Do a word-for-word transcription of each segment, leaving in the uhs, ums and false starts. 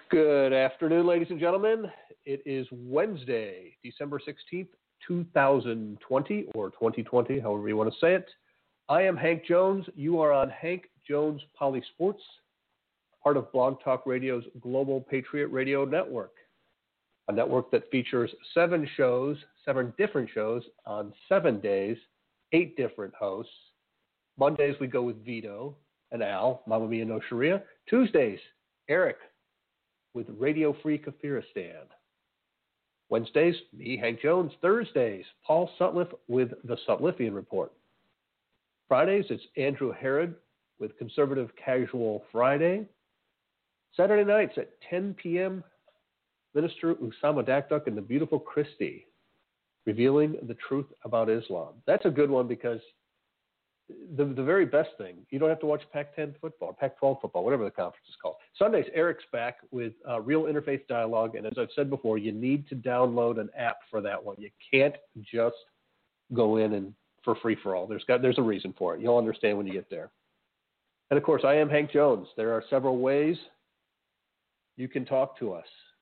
Good afternoon, ladies and gentlemen. It is Wednesday, December sixteenth, two thousand twenty, or twenty twenty, however you want to say it. I am Hank Jones. You are on Hank Jones Poly Sports, part of Blog Talk Radio's Global Patriot Radio Network, a network that features seven shows, seven different shows on seven days, eight different hosts. Mondays, we go with Vito and Al, Mamma Mia No Sharia. Tuesdays, Eric with Radio Free Kafiristan. Wednesdays, me, Hank Jones. Thursdays, Paul Sutliff with the Sutliffian Report. Fridays, it's Andrew Herod with Conservative Casual Friday. Saturday nights at ten p.m., Minister Usama Dakduk and the beautiful Christie, revealing the truth about Islam. That's a good one because the the very best thing, you don't have to watch Pac ten football, Pac twelve football, whatever the conference is called. Sundays, Eric's back with uh, Real Interfaith Dialogue, and as I've said before, you need to download an app for that one. You can't just go in and for free for all. There's got there's a reason for it. You'll understand when you get there. And of course, I am Hank Jones. There are several ways you can talk to us.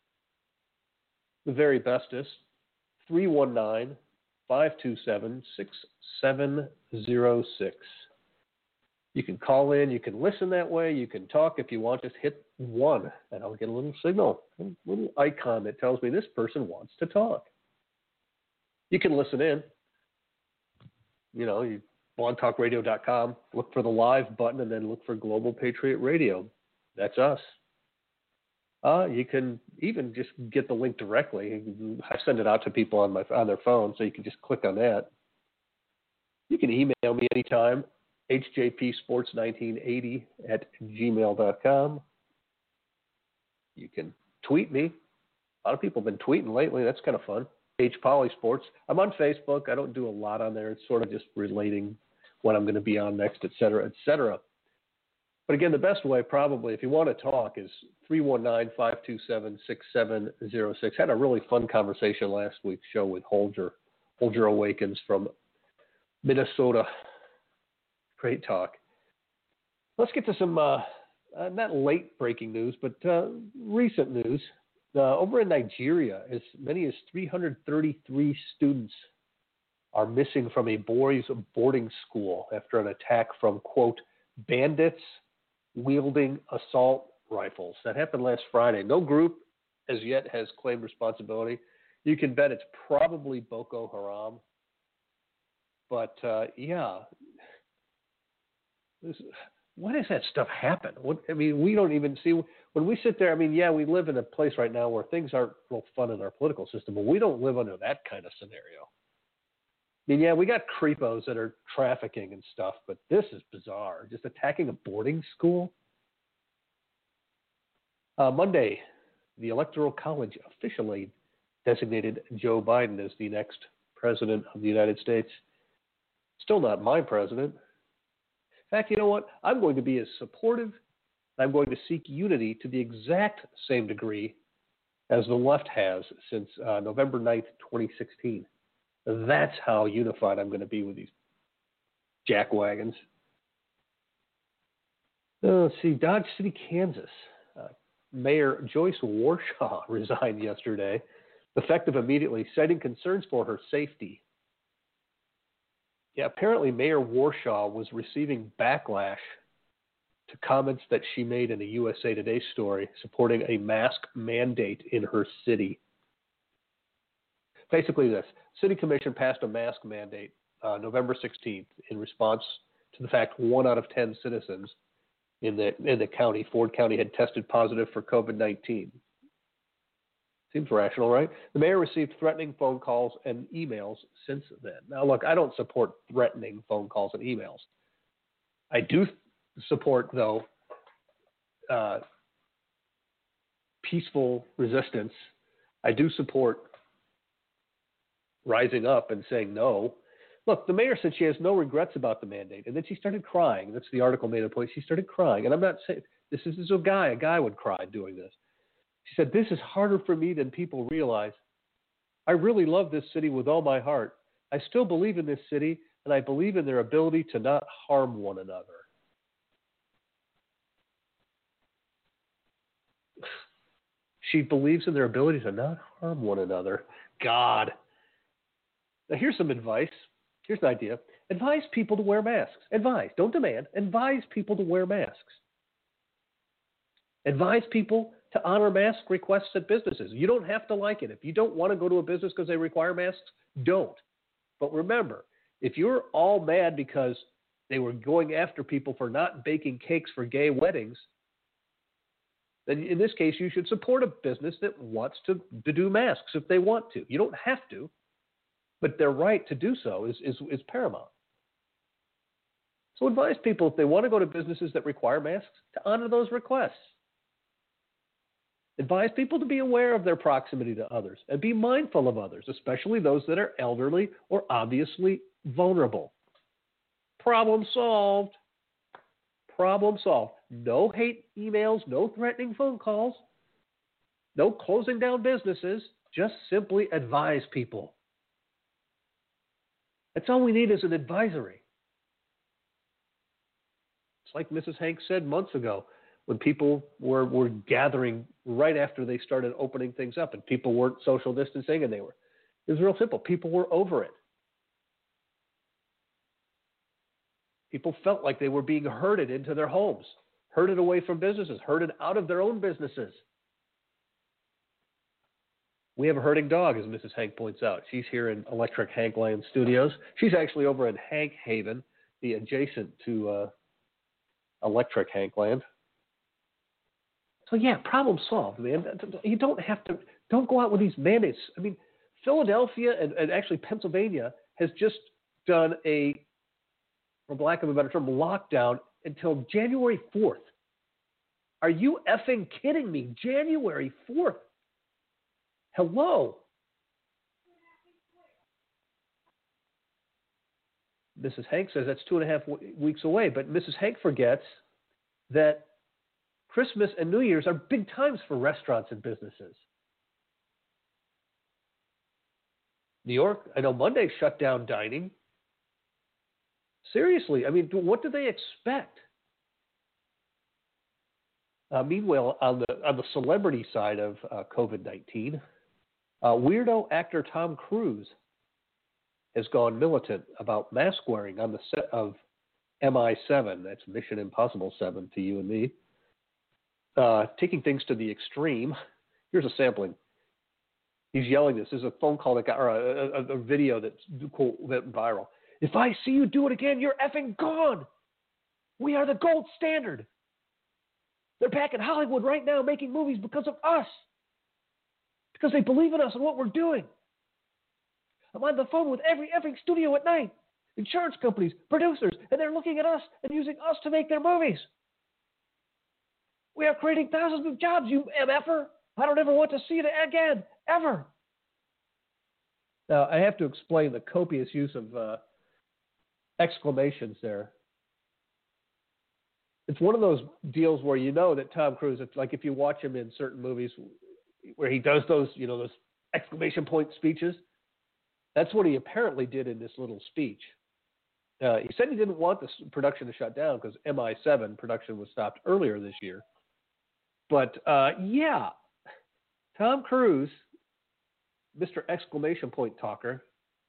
The very best is three one nine, five two seven, six seven zero six. You can call in, you can listen that way, you can talk if you want, just hit one, and I'll get a little signal, a little icon that tells me this person wants to talk. You can listen in. You know, you blog talk radio dot com, look for the live button, and then look for Global Patriot Radio. That's us. Uh, you can even just get the link directly. I send it out to people on my on their phone, so you can just click on that. You can email me anytime, h j p sports nineteen eighty at gmail dot com. You can tweet me. A lot of people have been tweeting lately. That's kind of fun. H Poly Sports. I'm on Facebook. I don't do a lot on there. It's sort of just relating when I'm going to be on next, et cetera, et cetera. But again, the best way probably, if you want to talk, is three one nine, five two seven, six seven zero six. Had a really fun conversation last week's show with Holger. Holger Awakens from Minnesota. Great talk. Let's get to some, uh, uh, not late breaking news, but uh, recent news. Uh, over in Nigeria, as many as three hundred thirty-three students are missing from a boys' boarding school after an attack from, quote, bandits wielding assault rifles. That happened last Friday. No group as yet has claimed responsibility. You can bet it's probably Boko Haram. But, uh, yeah, this, why does that stuff happen? What, I mean, we don't even see, when we sit there, I mean, yeah, we live in a place right now where things aren't real fun in our political system, but we don't live under that kind of scenario. I mean, yeah, we got creepos that are trafficking and stuff, but this is bizarre. Just attacking a boarding school? Uh, Monday, the Electoral College officially designated Joe Biden as the next president of the United States. Still not my president. In fact, you know what? I'm going to be as supportive. I'm going to seek unity to the exact same degree as the left has since uh, November ninth, twenty sixteen. That's how unified I'm going to be with these jackwagons. Uh, let's see, Dodge City, Kansas. Uh, Mayor Joyce Warshaw resigned yesterday, effective immediately, citing concerns for her safety. Yeah, apparently Mayor Warshaw was receiving backlash to comments that she made in a U S A Today story supporting a mask mandate in her city. Basically this, City Commission passed a mask mandate uh, November sixteenth in response to the fact one out of ten citizens in the in the county, Ford County, had tested positive for COVID nineteen. Seems rational, right? The mayor received threatening phone calls and emails since then. Now, look, I don't support threatening phone calls and emails. I do support, though, uh, peaceful resistance. I do support rising up and saying no. Look, the mayor said she has no regrets about the mandate, and then she started crying. That's the article made a point. She started crying, and I'm not saying this is, this is a guy. A guy would cry doing this. She said, "This is harder for me than people realize. I really love this city with all my heart. I still believe in this city, and I believe in their ability to not harm one another." She believes in their ability to not harm one another. God. Now, here's some advice. Here's an idea. Advise people to wear masks. Advise. Don't demand. Advise people to wear masks. Advise people to honor mask requests at businesses. You don't have to like it. If you don't want to go to a business because they require masks, don't. But remember, if you're all mad because they were going after people for not baking cakes for gay weddings, then in this case, you should support a business that wants to, to do masks if they want to. You don't have to, but their right to do so is, is, is paramount. So advise people, if they want to go to businesses that require masks, to honor those requests. Advise people to be aware of their proximity to others and be mindful of others, especially those that are elderly or obviously vulnerable. Problem solved. Problem solved. No hate emails, no threatening phone calls, no closing down businesses. Just simply advise people. That's all we need is an advisory. It's like Missus Hanks said months ago when people were, were gathering right after they started opening things up and people weren't social distancing and they were, it was real simple. People were over it. People felt like they were being herded into their homes, herded away from businesses, herded out of their own businesses. We have a herding dog, as Missus Hank points out. She's here in Electric Hank Land Studios. She's actually over in Hank Haven, the adjacent to uh, Electric Hank Land. So, yeah, problem solved, man. You don't have to, don't go out with these mandates. I mean, Philadelphia and, and actually Pennsylvania has just done a, for lack of a better term, lockdown until January fourth. Are you effing kidding me? January fourth. Hello. Missus Hank says that's two and a half w- weeks away, but Missus Hank forgets that Christmas and New Year's are big times for restaurants and businesses. New York, I know Monday shut down dining. Seriously, I mean, what do they expect? Uh, meanwhile, on the on the celebrity side of uh, COVID nineteen, uh, weirdo actor Tom Cruise has gone militant about mask wearing on the set of M I seven. That's Mission Impossible seven to you and me. Uh, taking things to the extreme. Here's a sampling. He's yelling this. This is a phone call that got, or a, a, a video that's went viral. If I see you do it again, you're effing gone. We are the gold standard. They're back in Hollywood right now making movies because of us. Because they believe in us and what we're doing. I'm on the phone with every effing studio at night. Insurance companies, producers, and they're looking at us and using us to make their movies. We are creating thousands of jobs, you M F-er. I don't ever want to see it again, ever. Now, I have to explain the copious use of uh, exclamations there. It's one of those deals where you know that Tom Cruise, it's like if you watch him in certain movies where he does those, you know, those exclamation point speeches, that's what he apparently did in this little speech. Uh, he said he didn't want this production to shut down because M I seven production was stopped earlier this year. But, uh, yeah, Tom Cruise, Mister Exclamation Point Talker.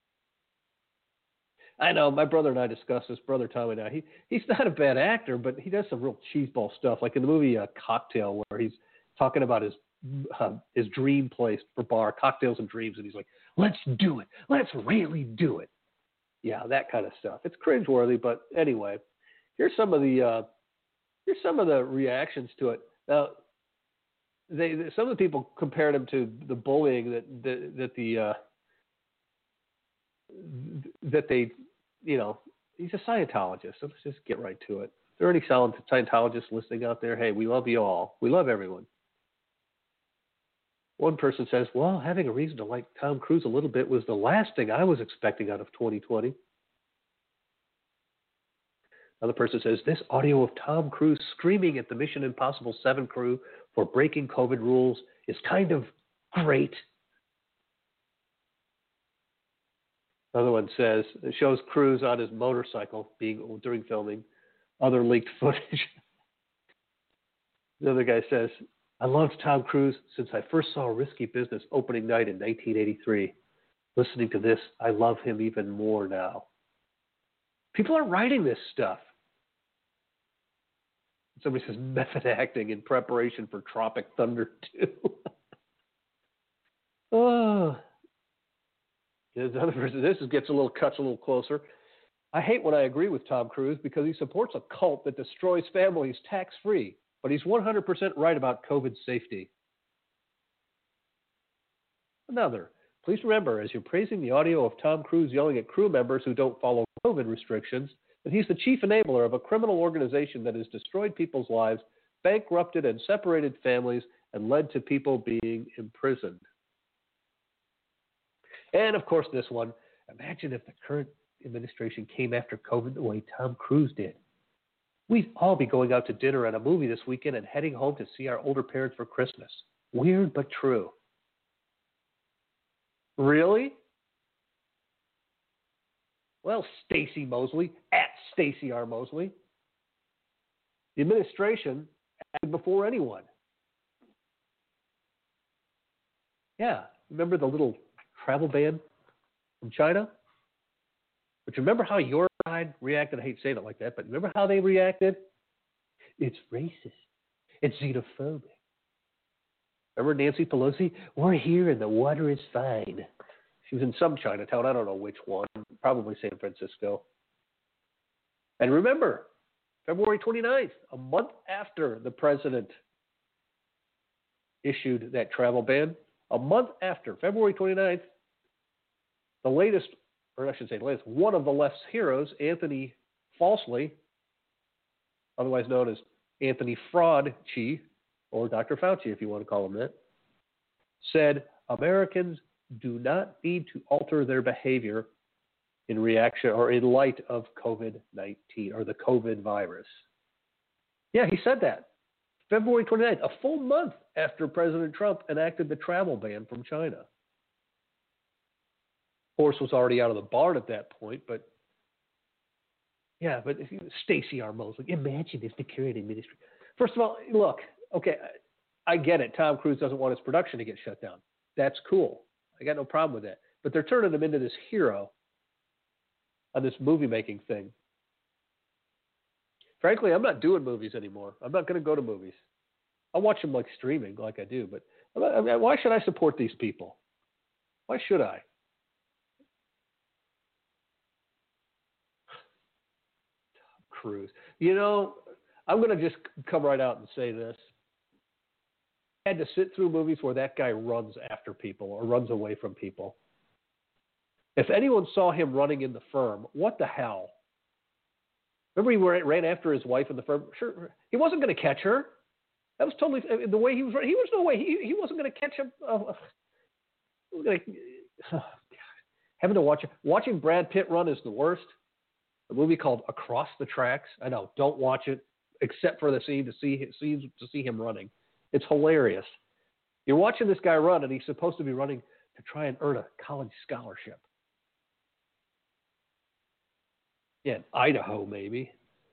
I know, my brother and I discussed this, brother Tom and I. He, he's not a bad actor, but he does some real cheeseball stuff, like in the movie uh, Cocktail, where he's talking about his uh, his dream place for bar, Cocktails and Dreams, and he's like, let's do it. Let's really do it. Yeah, that kind of stuff. It's cringeworthy, but anyway, here's some of the uh, here's some of the reactions to it. Now, they, they some of the people compared him to the bullying that that, that the uh, that they, you know, he's a Scientologist. So let's just get right to it. If there are any Scientologists listening out there, hey, we love you all. We love everyone. One person says, well, having a reason to like Tom Cruise a little bit was the last thing I was expecting out of twenty twenty. Another person says, this audio of Tom Cruise screaming at the Mission Impossible seven crew for breaking COVID rules is kind of great. Another one says, it shows Cruise on his motorcycle being during filming. Other leaked footage. The other guy says, I loved Tom Cruise since I first saw Risky Business opening night in nineteen eighty-three. Listening to this, I love him even more now. People are writing this stuff. Somebody says method acting in preparation for Tropic Thunder two. Oh. There's another person. This gets a little cuts a little closer. I hate when I agree with Tom Cruise because he supports a cult that destroys families tax-free, but he's one hundred percent right about COVID safety. Another. Please remember, as you're praising the audio of Tom Cruise yelling at crew members who don't follow COVID restrictions, that he's the chief enabler of a criminal organization that has destroyed people's lives, bankrupted and separated families, and led to people being imprisoned. And, of course, this one. Imagine if the current administration came after COVID the way Tom Cruise did. We'd all be going out to dinner and a movie this weekend and heading home to see our older parents for Christmas. Weird but true. Really? Well, Stacy Mosley, at Stacy R. Mosley. The administration acted before anyone. Yeah, remember the little travel ban from China? But you remember how your side reacted? I hate saying it like that, but remember how they reacted? It's racist. It's xenophobic. Remember Nancy Pelosi? We're here and the water is fine. She was in some Chinatown. I don't know which one. Probably San Francisco. And remember, February twenty-ninth, a month after the president issued that travel ban, a month after, February twenty-ninth, the latest, or I should say the latest, one of the left's heroes, Anthony Falsely, otherwise known as Anthony Fraudchi, or Doctor Fauci, if you want to call him that, said Americans do not need to alter their behavior in reaction or in light of COVID nineteen or the COVID virus. Yeah, he said that. February twenty-ninth, a full month after President Trump enacted the travel ban from China. Horse was already out of the barn at that point, but yeah, but if you, Stacey R. Mosley, imagine if the current administration. First of all, look, okay, I get it. Tom Cruise doesn't want his production to get shut down. That's cool. I got no problem with that. But they're turning him into this hero on this movie-making thing. Frankly, I'm not doing movies anymore. I'm not going to go to movies. I'll watch them like streaming, like I do. But I mean, why should I support these people? Why should I? Tom Cruise. You know, I'm going to just come right out and say this. I had to sit through movies where that guy runs after people or runs away from people. If anyone saw him running in The Firm, what the hell? Remember he ran after his wife in The Firm? Sure, he wasn't going to catch her. That was totally the way he was running. He was no way. He, he wasn't going to catch him. Uh, gonna, oh, having to watch watching Brad Pitt run is the worst. A movie called Across the Tracks. I know. Don't watch it except for the scene to see see to see him running. It's hilarious. You're watching this guy run, and he's supposed to be running to try and earn a college scholarship. Yeah, in Idaho, maybe.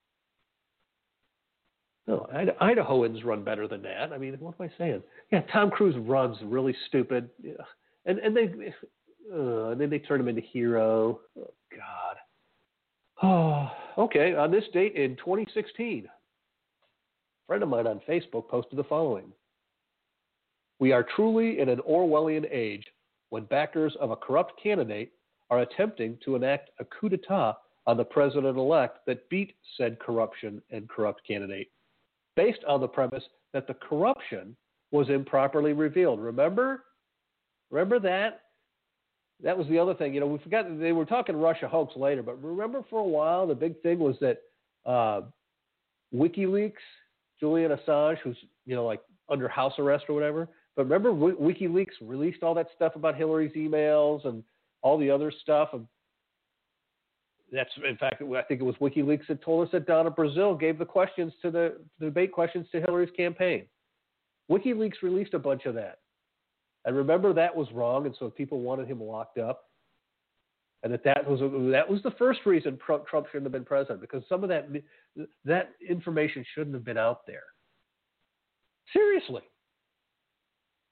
No, Idahoans run better than that. I mean, what am I saying? Yeah, Tom Cruise runs really stupid. Yeah. And and they uh, and then they turn him into hero. Oh, God. Oh, okay. On this date in twenty sixteen, a friend of mine on Facebook posted the following. We are truly in an Orwellian age when backers of a corrupt candidate are attempting to enact a coup d'etat on the president-elect that beat said corruption and corrupt candidate, based on the premise that the corruption was improperly revealed. Remember? Remember that? That was the other thing. You know, we forgot they were talking Russia hoax later, but remember for a while the big thing was that uh, WikiLeaks, Julian Assange, who's, you know, like under house arrest or whatever. But remember w- WikiLeaks released all that stuff about Hillary's emails and all the other stuff. And that's, in fact, I think it was WikiLeaks that told us that Donna Brazile gave the questions to the, the debate questions to Hillary's campaign. WikiLeaks released a bunch of that. And remember, that was wrong, and so people wanted him locked up. And that that was, that was the first reason Trump shouldn't have been president, because some of that, that information shouldn't have been out there. Seriously.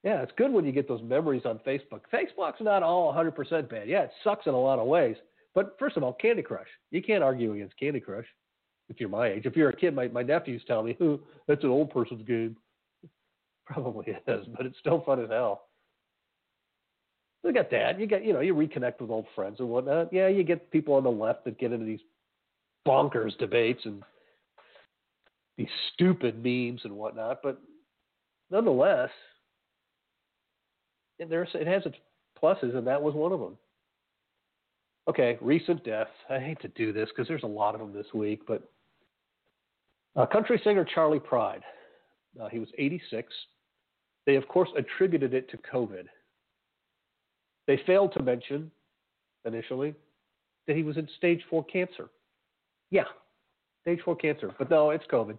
Yeah, it's good when you get those memories on Facebook. Facebook's not all one hundred percent bad. Yeah, it sucks in a lot of ways. But first of all, Candy Crush. You can't argue against Candy Crush if you're my age. If you're a kid, my, my nephews tell me, oh, that's an old person's game. Probably is, but it's still fun as hell. Look at that. You get, you know, you reconnect with old friends and whatnot. Yeah, you get people on the left that get into these bonkers debates and these stupid memes and whatnot. But nonetheless, there's, it has its pluses, and that was one of them. Okay, recent deaths. I hate to do this because there's a lot of them this week, but uh, country singer Charley Pride. Uh, he was eighty-six. They, of course, attributed it to COVID. They failed to mention, initially, that he was in stage four cancer. Yeah, stage four cancer. But no, it's COVID.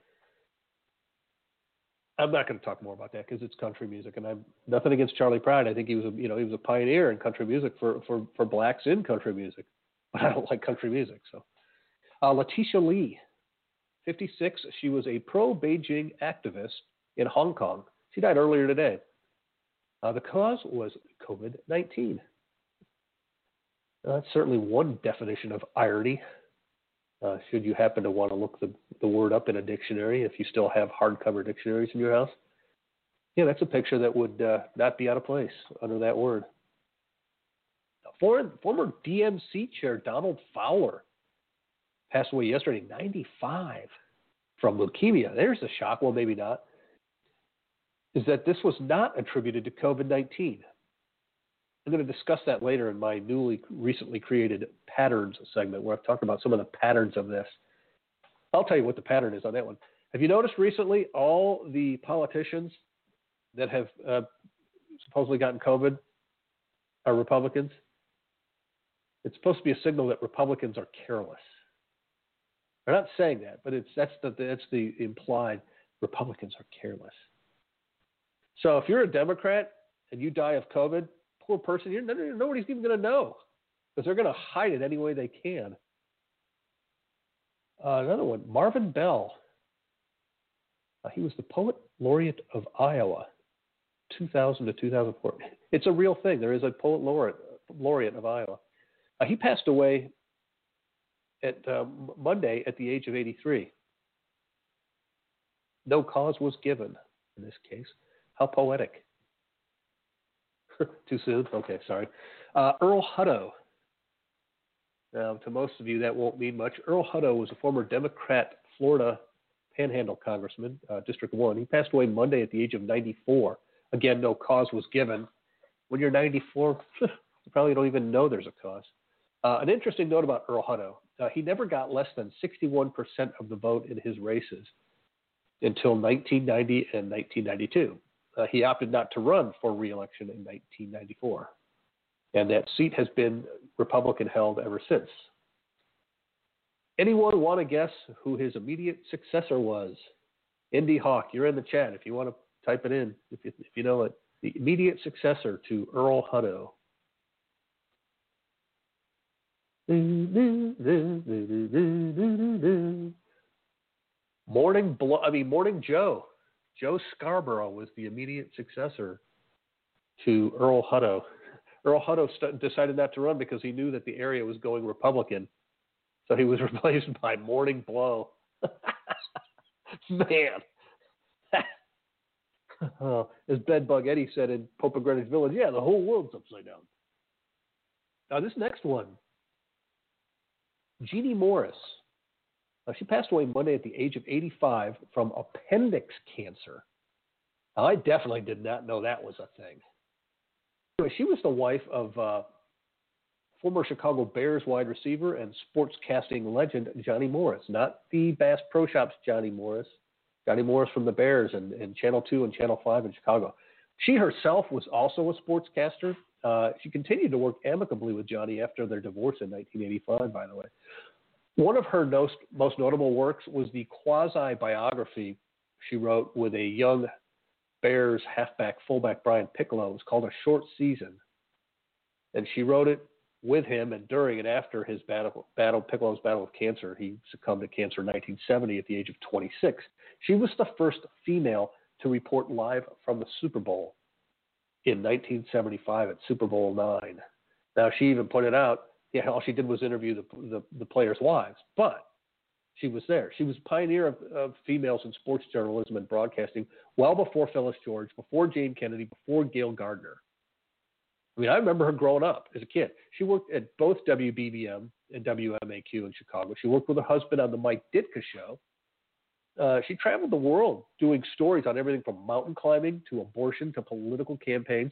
I'm not going to talk more about that because it's country music, and I'm nothing against Charley Pride. I think he was, a, you know, he was a pioneer in country music for, for, for blacks in country music. But I don't like country music. So, uh, Letitia Lee, fifty-six. She was a pro-Beijing activist in Hong Kong. She died earlier today. Uh, the cause was COVID nineteen. Uh, that's certainly one definition of irony. Uh, should you happen to want to look the, the word up in a dictionary, if you still have hardcover dictionaries in your house, yeah, that's a picture that would uh, not be out of place under that word. Former, former D N C chair Donald Fowler passed away yesterday, ninety-five, from leukemia. There's a shock. Well, maybe not. Is that this was not attributed to COVID nineteen. I'm going to discuss that later in my newly recently created patterns segment where I've talked about some of the patterns of this. I'll tell you what the pattern is on that one. Have you noticed recently all the politicians that have uh, supposedly gotten COVID are Republicans? It's supposed to be a signal that Republicans are careless. They're not saying that, but it's that's the that's the implied Republicans are careless. So if you're a Democrat and you die of COVID, poor person, you're, nobody's even going to know because they're going to hide it any way they can. Uh, another one, Marvin Bell. Uh, he was the Poet Laureate of Iowa, two thousand to two thousand four. It's a real thing. There is a Poet Laureate, laureate of Iowa. Uh, he passed away at uh, Monday at the age of eighty-three. No cause was given in this case. How poetic. Too soon? Okay, sorry. Uh, Earl Hutto. Now, to most of you, that won't mean much. Earl Hutto was a former Democrat Florida Panhandle congressman, uh, District one. He passed away Monday at the age of ninety-four. Again, no cause was given. When you're ninety-four, you probably don't even know there's a cause. Uh, an interesting note about Earl Hutto. Uh, he never got less than sixty-one percent of the vote in his races until nineteen ninety and nineteen ninety-two. Uh, he opted not to run for re-election in nineteen ninety-four. And that seat has been Republican held ever since. Anyone want to guess who his immediate successor was? Indy Hawk, you're in the chat if you want to type it in, if you, if you know it. The immediate successor to Earl Hutto. Morning, Blo- I mean Morning Joe. Joe Scarborough was the immediate successor to Earl Hutto. Earl Hutto st- decided not to run because he knew that the area was going Republican. So he was replaced by Morning Blow. Man. uh, as Bedbug Eddie said in Pope of Greenwich Village, yeah, the whole world's upside down. Now, this next one, Jeannie Morris. Uh, she passed away Monday at the age of eighty-five from appendix cancer. Now, I definitely did not know that was a thing. Anyway, she was the wife of uh, former Chicago Bears wide receiver and sportscasting legend Johnny Morris, not the Bass Pro Shops Johnny Morris, Johnny Morris from the Bears and, and Channel two and Channel five in Chicago. She herself was also a sportscaster. Uh, she continued to work amicably with Johnny after their divorce in nineteen eighty-five, by the way. One of her most, most notable works was the quasi-biography she wrote with a young Bears halfback, fullback Brian Piccolo. It was called A Short Season. And she wrote it with him and during and after his battle, battle Piccolo's battle with cancer. He succumbed to cancer in nineteen seventy at the age of twenty-six. She was the first female to report live from the Super Bowl. in nineteen seventy-five at Super Bowl nine. Now, she even pointed out, yeah, all she did was interview the, the, the players' wives, but she was there. She was a pioneer of, of females in sports journalism and broadcasting well before Phyllis George, before Jane Kennedy, before Gail Gardner. I mean, I remember her growing up as a kid. She worked at both W B B M and W M A Q in Chicago. She worked with her husband on the Mike Ditka show. Uh, she traveled the world doing stories on everything from mountain climbing to abortion to political campaigns.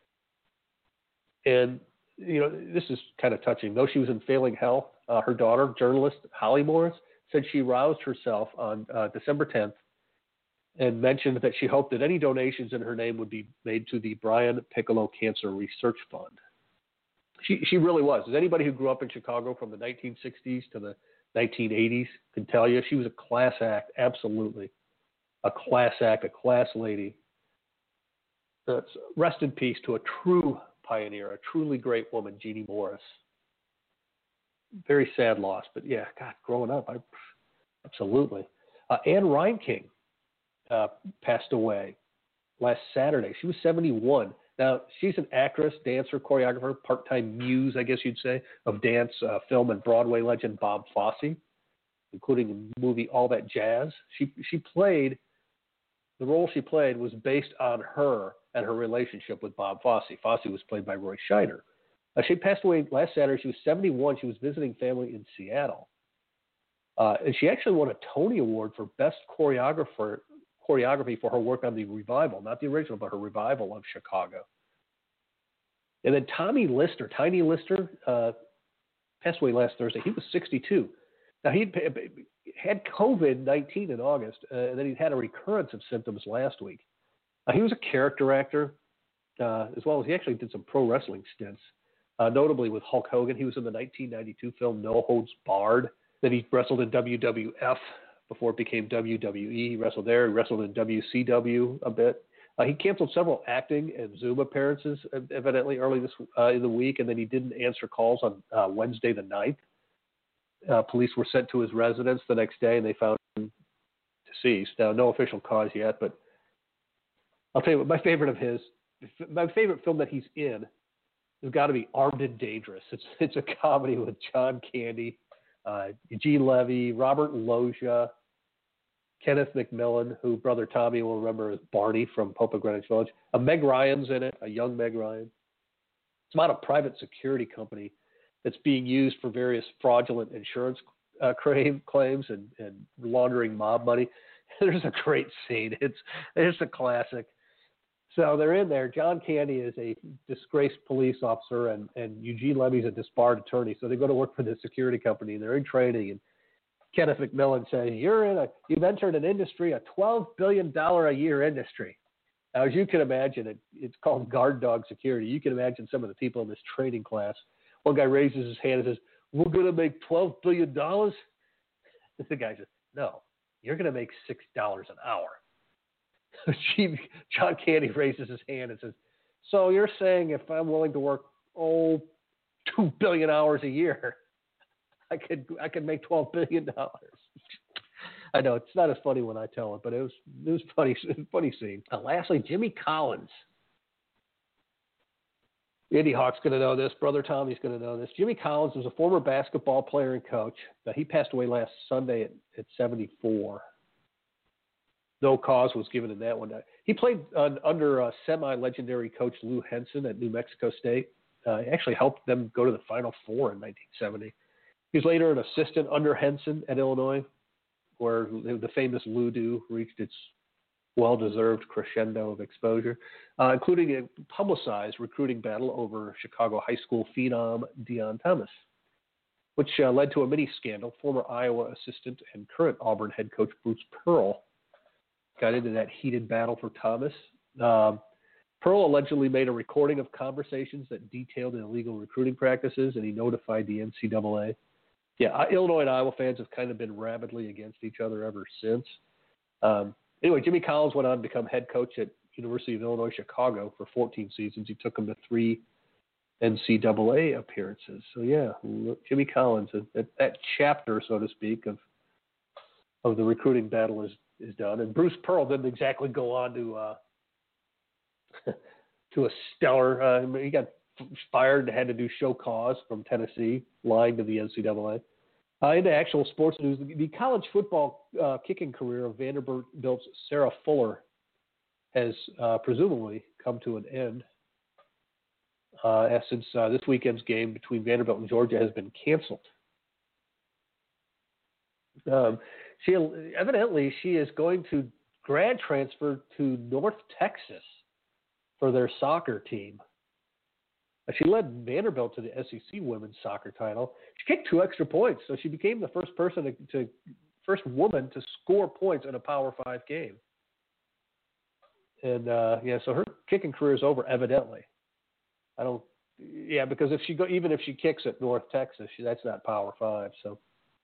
And, you know, this is kind of touching. Though she was in failing health, uh, her daughter, journalist Holly Morris, said she roused herself on uh, December tenth and mentioned that she hoped that any donations in her name would be made to the Brian Piccolo Cancer Research Fund. She she really was. As anybody who grew up in Chicago from the nineteen sixties to the nineteen eighties can tell you, she was a class act, absolutely. A class act, a class lady. Uh, rest in peace to a true pioneer, a truly great woman, Jeannie Morris. Very sad loss, but yeah, God, growing up, I absolutely. Uh, Anne Reinking uh, passed away last Saturday. She was seventy-one. Now, she's an actress, dancer, choreographer, part-time muse, I guess you'd say, of dance, uh, film, and Broadway legend Bob Fosse, including the movie All That Jazz. She she played, the role she played was based on her and her relationship with Bob Fosse. Fosse was played by Roy Scheider. Uh, she passed away last Saturday. She was seventy-one. She was visiting family in Seattle. Uh, and she actually won a Tony Award for Best Choreographer choreography for her work on the revival, not the original, but her revival of Chicago. And then Tommy Lister, Tiny Lister, uh, passed away last Thursday. He was sixty-two. Now, he had COVID nineteen in August, uh, and then he had a recurrence of symptoms last week. Uh, he was a character actor, uh, as well as he actually did some pro wrestling stints, uh, notably with Hulk Hogan. He was in the nineteen ninety-two film No Holds Barred. Then he wrestled in W W F before it became W W E. He wrestled there. He wrestled in W C W a bit. Uh, he canceled several acting and Zoom appearances, evidently, early this uh, in the week, and then he didn't answer calls on uh, Wednesday the ninth. Uh, police were sent to his residence the next day, and they found him deceased. Now, no official cause yet, but I'll tell you what, my favorite of his, my favorite film that he's in has got to be Armed and Dangerous. It's it's a comedy with John Candy, uh, Eugene Levy, Robert Loggia, Kenneth McMillan, who Brother Tommy will remember as Barney from Pope of Greenwich Village. Uh, Meg Ryan's in it, a young Meg Ryan. It's about a private security company that's being used for various fraudulent insurance uh, claim, claims and, and laundering mob money. There's a great scene. It's it's a classic. So they're in there. John Candy is a disgraced police officer, and, and Eugene Levy's a disbarred attorney. So they go to work for the security company, and they're in training. And Kenneth McMillan says, "You're in a you've entered an industry, a twelve billion dollars a year industry." Now, as you can imagine, it, it's called guard dog security. You can imagine some of the people in this training class. One guy raises his hand and says, "We're going to make twelve billion dollars? The guy says, "No, you're going to make six dollars an hour." John Candy raises his hand and says, "So you're saying if I'm willing to work, oh, two billion hours a year, I could I could make twelve billion dollars. I know it's not as funny when I tell it, but it was it was funny funny scene. And lastly, Jimmy Collins. Indy Hawk's going to know this. Brother Tommy's going to know this. Jimmy Collins was a former basketball player and coach. Now, he passed away last Sunday at, at seventy-four. No cause was given in that one. He played uh, under uh, semi-legendary coach Lou Henson at New Mexico State. Uh, he actually helped them go to the Final Four in nineteen seventy. He was later an assistant under Henson at Illinois, where the famous Lou Do reached its well-deserved crescendo of exposure, uh, including a publicized recruiting battle over Chicago high school phenom Deion Thomas, which uh, led to a mini-scandal. Former Iowa assistant and current Auburn head coach Bruce Pearl got into that heated battle for Thomas. Um, Pearl allegedly made a recording of conversations that detailed illegal recruiting practices, and he notified the N C double A. Yeah, Illinois and Iowa fans have kind of been rabidly against each other ever since. Um, anyway, Jimmy Collins went on to become head coach at University of Illinois Chicago for fourteen seasons. He took them to three N C double A appearances. So, yeah, Jimmy Collins, that, that chapter, so to speak, of of the recruiting battle is, is done. And Bruce Pearl didn't exactly go on to uh, to a stellar. Uh, he got fired and had to do show cause from Tennessee, lying to the N C double A. Uh, into actual sports news, the, the college football uh, kicking career of Vanderbilt's Sarah Fuller has uh, presumably come to an end uh, since uh, this weekend's game between Vanderbilt and Georgia has been canceled. Um, she evidently she is going to grad transfer to North Texas for their soccer team. She led Vanderbilt to the S E C women's soccer title. She kicked two extra points, so she became the first person to, to first woman to score points in a Power Five game. And uh, yeah, so her kicking career is over, evidently. I don't, yeah, because if she go, even if she kicks at North Texas, she, that's not Power Five. So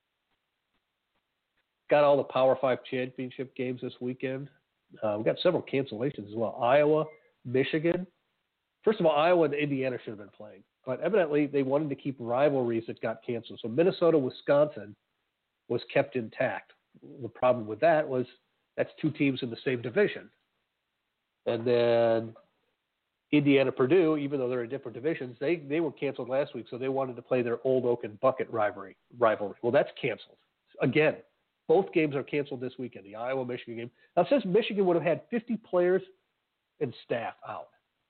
got all the Power Five championship games this weekend. Uh, we've got several cancellations as well. Iowa, Michigan. First of all, Iowa and Indiana should have been playing, but evidently they wanted to keep rivalries that got canceled. So Minnesota, Wisconsin was kept intact. The problem with that was that's two teams in the same division. And then Indiana, Purdue, even though they're in different divisions, they, they were canceled last week, so they wanted to play their Old Oak and Bucket rivalry. rivalry. Well, that's canceled. Again, both games are canceled this weekend, the Iowa-Michigan game. Now, it says Michigan would have had fifty players and staff out.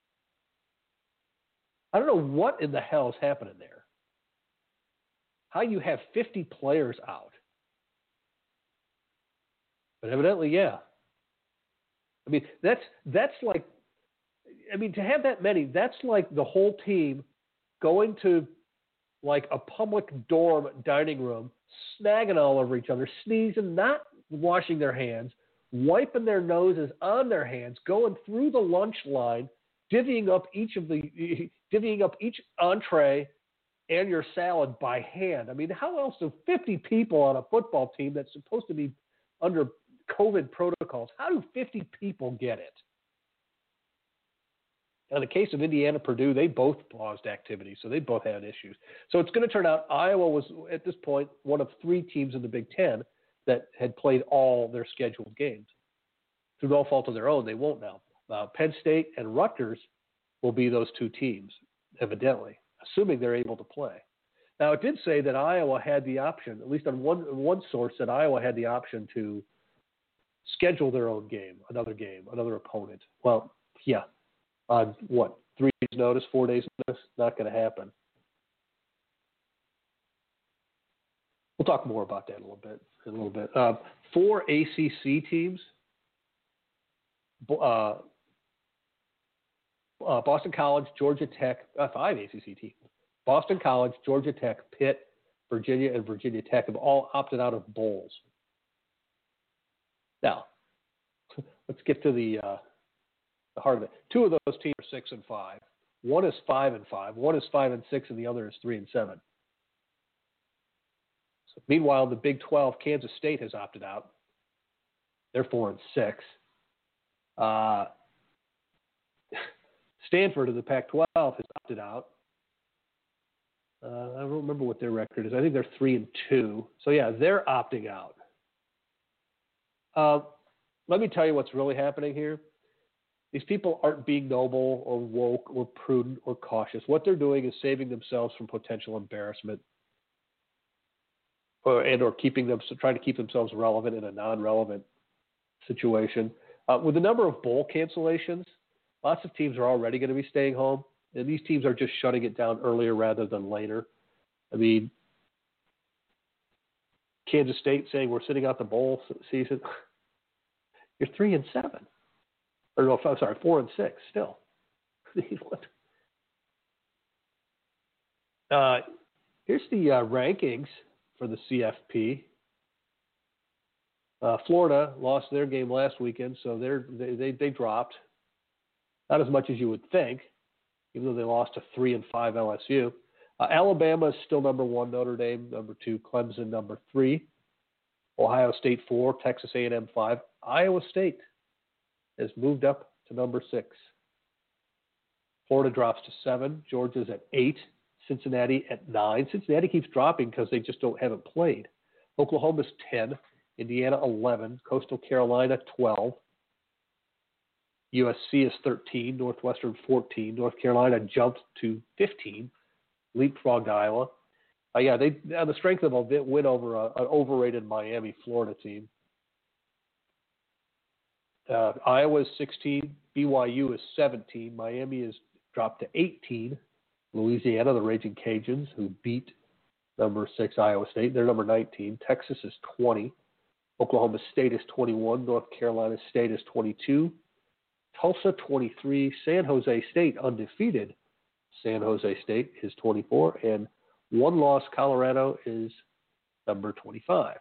I don't know what in the hell is happening there. How you have fifty players out. But evidently, yeah. I mean, that's that's like, I mean, to have that many, that's like the whole team going to like a public dorm dining room, snagging all over each other, sneezing, not washing their hands, wiping their noses on their hands, going through the lunch line, divvying up each of the divvying up each entree and your salad by hand. I mean, how else do fifty people on a football team that's supposed to be under COVID protocols, how do fifty people get it? In the case of Indiana, Purdue, they both paused activity, so they both had issues. So it's going to turn out Iowa was, at this point, one of three teams in the Big Ten that had played all their scheduled games. Through no fault of their own, they won't now. Uh, Penn State and Rutgers will be those two teams, evidently, assuming they're able to play. Now, it did say that Iowa had the option, at least on one one source, that Iowa had the option to schedule their own game, another game, another opponent. Well, yeah, on what, three days' notice, four days' notice? Not going to happen. We'll talk more about that in a little bit. In a little bit. Uh, four A C C teams. Uh, uh, Boston College, Georgia Tech, uh, five A C C teams. Boston College, Georgia Tech, Pitt, Virginia, and Virginia Tech have all opted out of bowls. Now, let's get to the, uh, the heart of it. Two of those teams are six and five. One is five and five. One is five and six, and the other is three and seven. So, meanwhile, the Big twelve, Kansas State has opted out. They're four and six. Uh, Stanford of the Pac twelve has opted out. Uh, I don't remember what their record is. I think they're three and two. So yeah, they're opting out. Uh, let me tell you what's really happening here. These people aren't being noble or woke or prudent or cautious. What they're doing is saving themselves from potential embarrassment, or and or keeping them so trying to keep themselves relevant in a non-relevant situation. Uh, with the number of bowl cancellations, lots of teams are already going to be staying home, and these teams are just shutting it down earlier rather than later. I mean, Kansas State saying we're sitting out the bowl season. You're three and seven, or no, I'm sorry, four and six still. What? Uh, here's the uh, rankings for the C F P. Uh, Florida lost their game last weekend, so they're, they they they dropped. Not as much as you would think, even though they lost to three and five L S U. Uh, Alabama is still number one, Notre Dame number two, Clemson number three, Ohio State four, Texas A and M five. Iowa State has moved up to number six. Florida drops to seven. Georgia's at eight. Cincinnati at nine. Cincinnati keeps dropping because they just don't haven't played. Oklahoma's ten. Indiana eleven. Coastal Carolina twelve. U S C is thirteen, Northwestern fourteen. North Carolina jumped to fifteen, leapfrogged Iowa. Uh, yeah, they on the strength of a win over a, an overrated Miami, Florida team. Uh, Iowa is sixteen, B Y U is seventeen, Miami is dropped to eighteen. Louisiana, the Raging Cajuns, who beat number six Iowa State, they're number nineteen. Texas is twenty. Oklahoma State is twenty-one. North Carolina State is twenty-two. Tulsa twenty-three. San Jose State, undefeated. San Jose State is twenty-four. And one loss, Colorado is number twenty-five.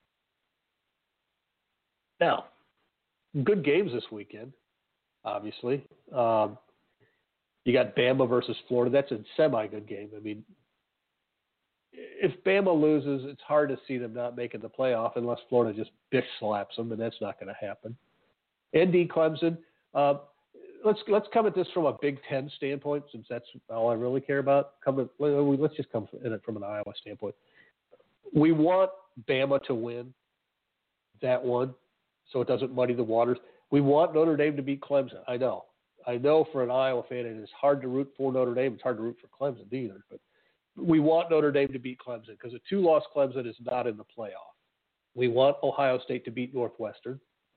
Now, good games this weekend, obviously. Um, you got Bama versus Florida. That's a semi-good game. I mean, if Bama loses, it's hard to see them not making the playoff unless Florida just bitch slaps them, and that's not going to happen. N D Clemson. Uh, let's let's come at this from a Big Ten standpoint, since that's all I really care about. Come at, let's just come at it from an Iowa standpoint. We want Bama to win that one, so it doesn't muddy the waters. We want Notre Dame to beat Clemson. I know. I know for an Iowa fan it is hard to root for Notre Dame. It's hard to root for Clemson either. But we want Notre Dame to beat Clemson because a two-loss Clemson is not in the playoff. We want Ohio State to beat Northwestern.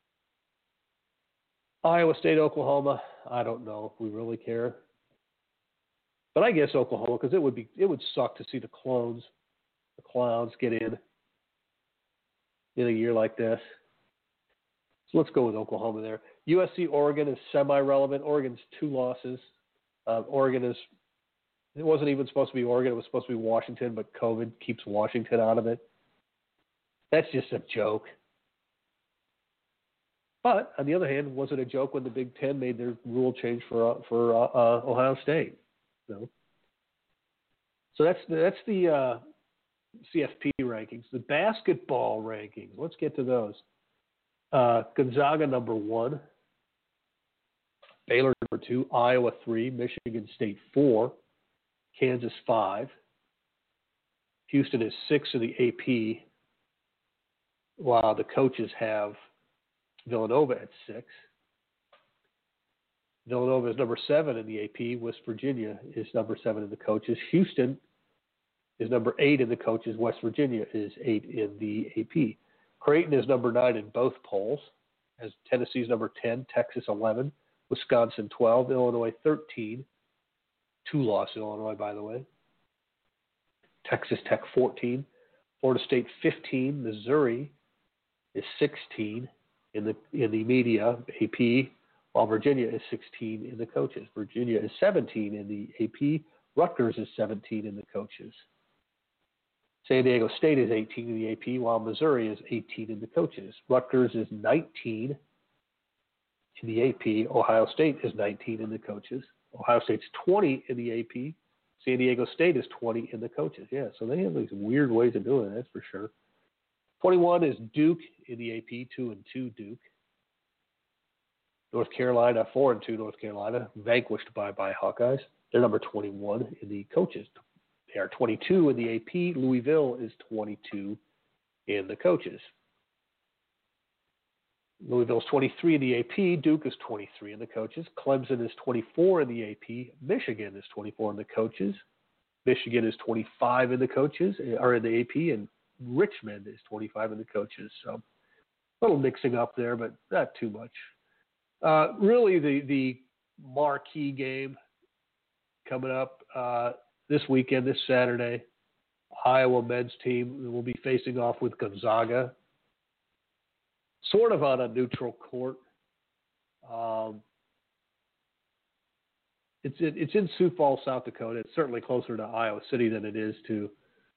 Iowa State, Oklahoma, I don't know if we really care. But I guess Oklahoma, because it would be it would suck to see the clones, the clowns get in in a year like this. So let's go with Oklahoma there. U S C, Oregon is semi-relevant. Oregon's two losses. Uh, Oregon is, it wasn't even supposed to be Oregon. It was supposed to be Washington, but COVID keeps Washington out of it. That's just a joke. But on the other hand, was it a joke when the Big Ten made their rule change for uh, for uh, uh, Ohio State? No. So that's the, that's the uh, C F P rankings. The basketball rankings. Let's get to those. Uh, Gonzaga number one, Baylor number two, Iowa three, Michigan State four, Kansas five, Houston is six in the A P, while the coaches have Villanova at six. Villanova is number seven in the A P. West Virginia is number seven in the coaches. Houston is number eight in the coaches. West Virginia is eight in the A P. Creighton is number nine in both polls, as Tennessee is number ten, Texas eleven, Wisconsin twelve, Illinois thirteen. Two-loss Illinois, by the way. Texas Tech fourteen, Florida State fifteen, Missouri is sixteen in the in the media A P, while Virginia is sixteen in the coaches. Virginia is seventeen in the A P. Rutgers is seventeen in the coaches. San Diego State is eighteen in the A P, while Missouri is eighteen in the coaches. Rutgers is nineteen in the A P. Ohio State is nineteen in the coaches. Ohio State's twenty in the A P. San Diego State is twenty in the coaches. Yeah, so they have these weird ways of doing it, that's for sure. twenty-one is Duke in the A P, two and two Duke. North Carolina, four and two North Carolina, vanquished by, by Hawkeyes. They're number twenty-one in the coaches. They are twenty-two in the A P. Louisville is twenty-two in the coaches. Louisville is twenty-three in the A P. Duke is twenty-three in the coaches. Clemson is twenty-four in the A P. Michigan is twenty-four in the coaches. Michigan is twenty-five in the coaches, or in the A P, and Richmond is twenty-five in the coaches. So a little mixing up there, but not too much. Uh, really, the the marquee game coming up uh, this weekend, this Saturday, Iowa men's team will be facing off with Gonzaga, sort of on a neutral court. Um, it's it, it's in Sioux Falls, South Dakota. It's certainly closer to Iowa City than it is to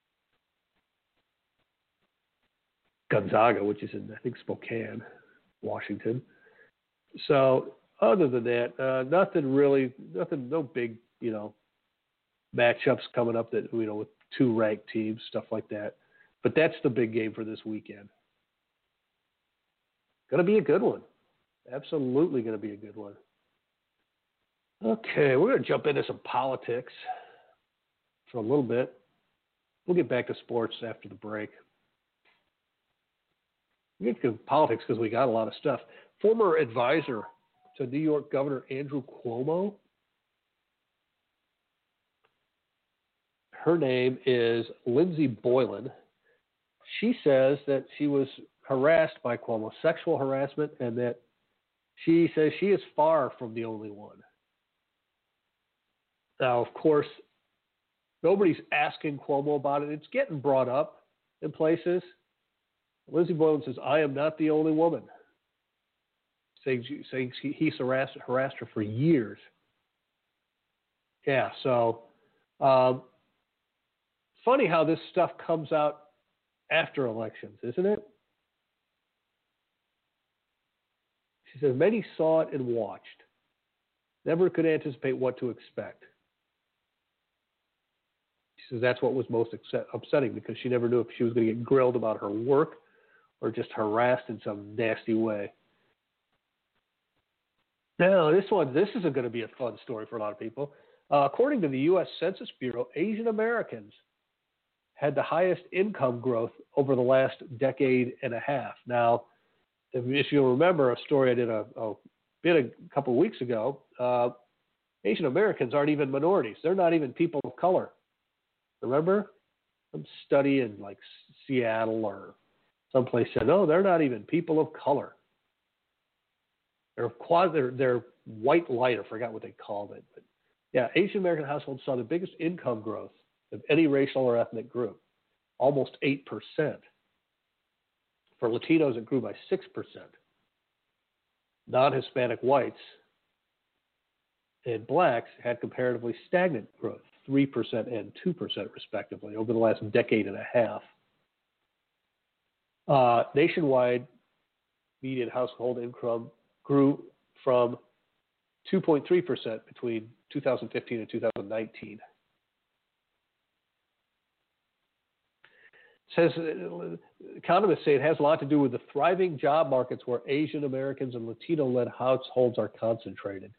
Gonzaga, which is in, I think, Spokane, Washington. So other than that, uh, nothing really, nothing, no big, you know, matchups coming up that, you know, with two ranked teams, stuff like that. But that's the big game for this weekend. Going to be a good one. Absolutely going to be a good one. Okay, we're going to jump into some politics for a little bit. We'll get back to sports after the break. We get to politics because we got a lot of stuff. Former advisor to New York Governor Andrew Cuomo. Her name is Lindsey Boylan. She says that she was harassed by Cuomo, sexual harassment, and that she says she is far from the only one. Now, of course, nobody's asking Cuomo about it. It's getting brought up in places. Lindsey Boylan says, I am not the only woman. Saying, saying he's harassed, harassed her for years. Yeah, so um, funny how this stuff comes out after elections, isn't it? She says, many saw it and watched. Never could anticipate what to expect. She says that's what was most upsetting because she never knew if she was going to get grilled about her work or just harassed in some nasty way. Now, this one, this isn't going to be a fun story for a lot of people. Uh, according to the U S Census Bureau, Asian Americans had the highest income growth over the last decade and a half. Now, if, if you'll remember a story I did a, a bit a couple of weeks ago, uh, Asian Americans aren't even minorities. They're not even people of color. Remember? Some study in like Seattle or someplace said, no, they're not even people of color. They're quasi, they're, they're white light. I forgot what they called it. But yeah, Asian American households saw the biggest income growth of any racial or ethnic group, almost eight percent. For Latinos, it grew by six percent. Non-Hispanic whites and blacks had comparatively stagnant growth, three percent and two percent respectively, over the last decade and a half. Uh, nationwide, median household income grew from two point three percent between two thousand fifteen and two thousand nineteen. It says uh, economists say it has a lot to do with the thriving job markets where Asian Americans and Latino-led households are concentrated.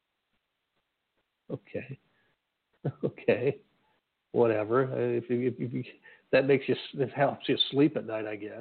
Okay, okay, whatever. Uh, if, you, if you, that makes you, that helps you sleep at night, I guess.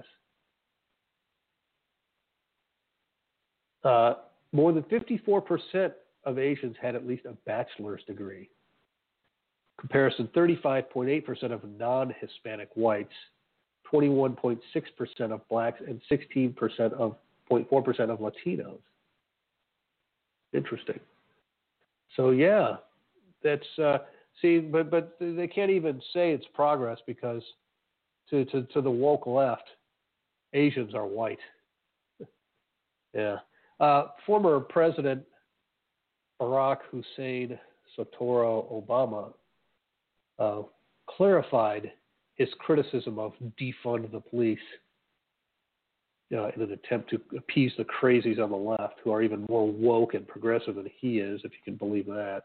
Uh, more than fifty-four percent of Asians had at least a bachelor's degree. Comparison, thirty-five point eight percent of non-Hispanic whites, twenty-one point six percent of blacks, and sixteen percent of zero point four percent of Latinos. Interesting. So yeah, that's uh, see, but but they can't even say it's progress because to to, to the woke left, Asians are white. Yeah. Uh, former President Barack Hussein Soetoro Obama uh, clarified his criticism of defund the police uh, in an attempt to appease the crazies on the left who are even more woke and progressive than he is, if you can believe that.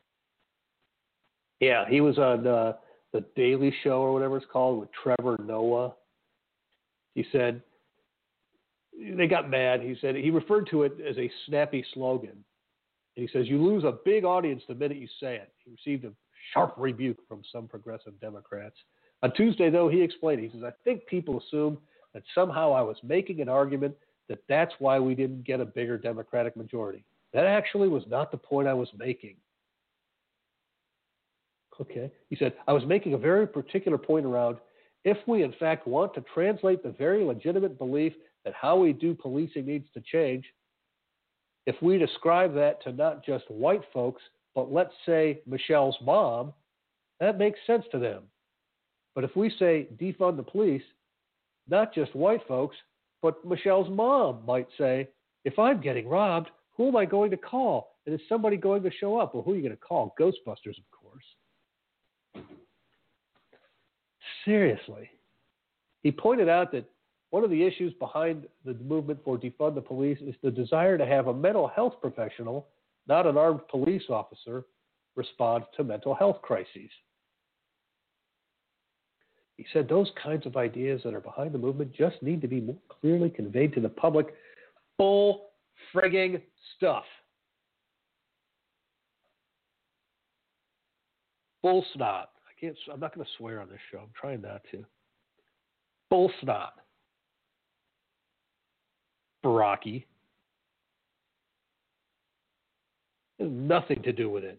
Yeah, he was on uh, the Daily Show or whatever it's called with Trevor Noah. He said, they got mad. He said, he referred to it as a snappy slogan. And he says, you lose a big audience the minute you say it. He received a sharp rebuke from some progressive Democrats. On Tuesday, though, he explained, he says, I think people assume that somehow I was making an argument that that's why we didn't get a bigger Democratic majority. That actually was not the point I was making. Okay. He said, I was making a very particular point around if we in fact want to translate the very legitimate belief that how we do policing needs to change, if we describe that to not just white folks, but let's say Michelle's mom, that makes sense to them. But if we say defund the police, not just white folks, but Michelle's mom might say, if I'm getting robbed, who am I going to call? And is somebody going to show up? Well, who are you going to call? Ghostbusters, of course. Seriously. He pointed out that one of the issues behind the movement for defund the police is the desire to have a mental health professional, not an armed police officer, respond to mental health crises. He said those kinds of ideas that are behind the movement just need to be more clearly conveyed to the public. Bull frigging stuff. Bull snot. I can't, I'm not going to swear on this show. I'm trying not to. Bull snot. Baraki. It has nothing to do with it.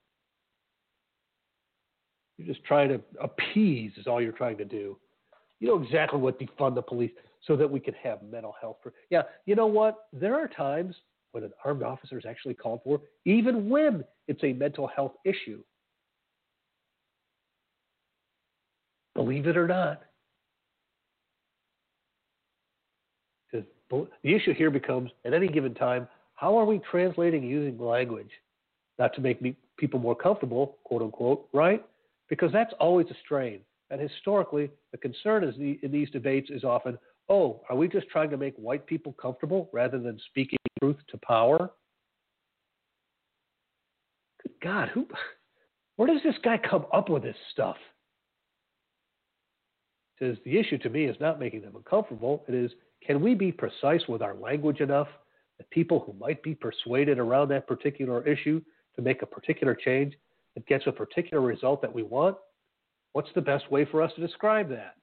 You're just trying to appease is all you're trying to do. You know exactly what defund the police so that we can have mental health. For, yeah, you know what? There are times when an armed officer is actually called for, even when it's a mental health issue. Believe it or not. Because the issue here becomes, at any given time, how are we translating using language? Not to make me, people more comfortable, quote unquote, right? Because that's always a strain. And historically, the concern is the, in these debates is often, oh, are we just trying to make white people comfortable rather than speaking truth to power? Good God, who, where does this guy come up with this stuff? Says the issue to me is not making them uncomfortable. It is, can we be precise with our language enough that people who might be persuaded around that particular issue to make a particular change that gets a particular result that we want? What's the best way for us to describe that?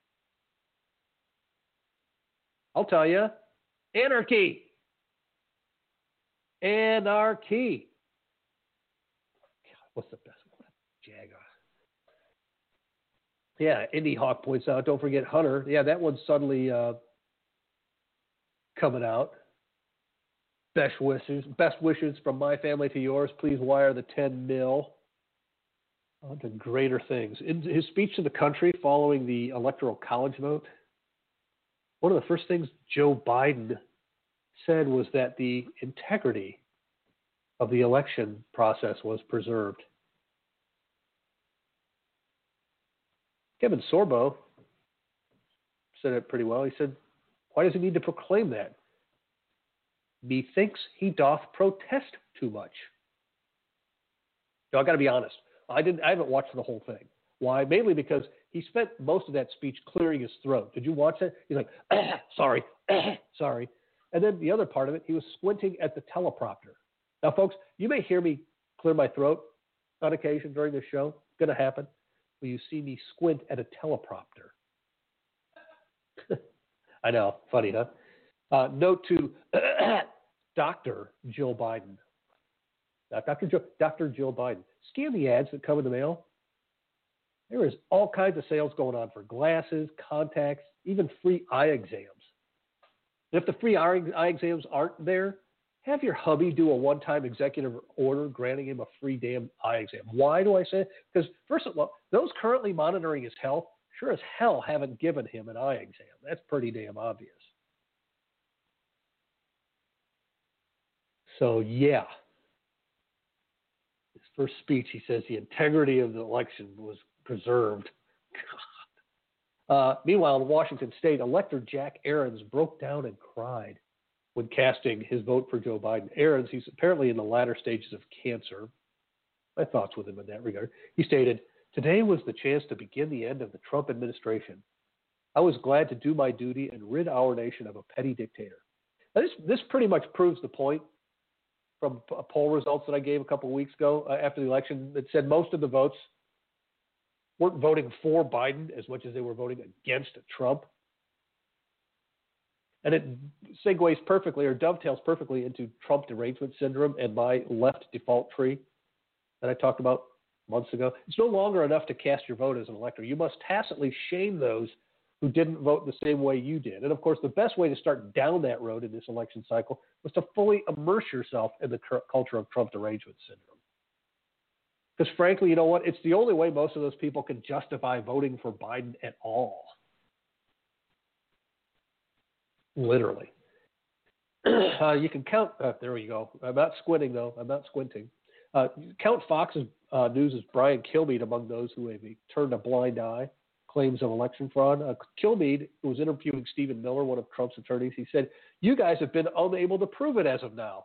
I'll tell you, anarchy. Anarchy. God, what's the best? What a jagger. Yeah, Indy Hawk points out, don't forget Hunter. Yeah, that one's suddenly uh, coming out. Best wishes, best wishes from my family to yours. Please wire the ten mil. On to greater things. In his speech to the country following the Electoral College vote, one of the first things Joe Biden said was that the integrity of the election process was preserved. Kevin Sorbo said it pretty well. He said, why does he need to proclaim that? Methinks he doth protest too much. Now, I got to be honest. I didn't. I haven't watched the whole thing. Why? Mainly because he spent most of that speech clearing his throat. Did you watch it? He's like, sorry, sorry. And then the other part of it, he was squinting at the teleprompter. Now, folks, you may hear me clear my throat on occasion during this show. It's going to happen. Will you see me squint at a teleprompter? I know. Funny, huh? Uh, note to Doctor Jill Biden. Not Doctor Jill, Doctor Jill Biden. Scan the ads that come in the mail. There is all kinds of sales going on for glasses, contacts, even free eye exams. And if the free eye exams aren't there, have your hubby do a one-time executive order granting him a free damn eye exam. Why do I say it? Because, first of all, those currently monitoring his health sure as hell haven't given him an eye exam. That's pretty damn obvious. So, yeah. His first speech, he says the integrity of the election was preserved. Uh, meanwhile, in Washington State, elector Jack Ahrens broke down and cried when casting his vote for Joe Biden. Ahrens, he's apparently in the latter stages of cancer. My thoughts with him in that regard. He stated, today was the chance to begin the end of the Trump administration. I was glad to do my duty and rid our nation of a petty dictator. Now, this, this pretty much proves the point from poll results that I gave a couple of weeks ago uh, after the election that said most of the votes weren't voting for Biden as much as they were voting against Trump. And it segues perfectly or dovetails perfectly into Trump derangement syndrome and my left default tree that I talked about months ago. It's no longer enough to cast your vote as an elector. You must tacitly shame those who didn't vote the same way you did. And, of course, the best way to start down that road in this election cycle was to fully immerse yourself in the culture of Trump derangement syndrome. Because, frankly, you know what? It's the only way most of those people can justify voting for Biden at all. Literally. uh, you can count. Uh, there we go. I'm not squinting, though. I'm not squinting. Uh, count Fox's uh, News' Brian Kilmeade among those who have turned a blind eye. Claims of election fraud. Uh, Kilmeade, who was interviewing Stephen Miller, one of Trump's attorneys, he said, you guys have been unable to prove it as of now.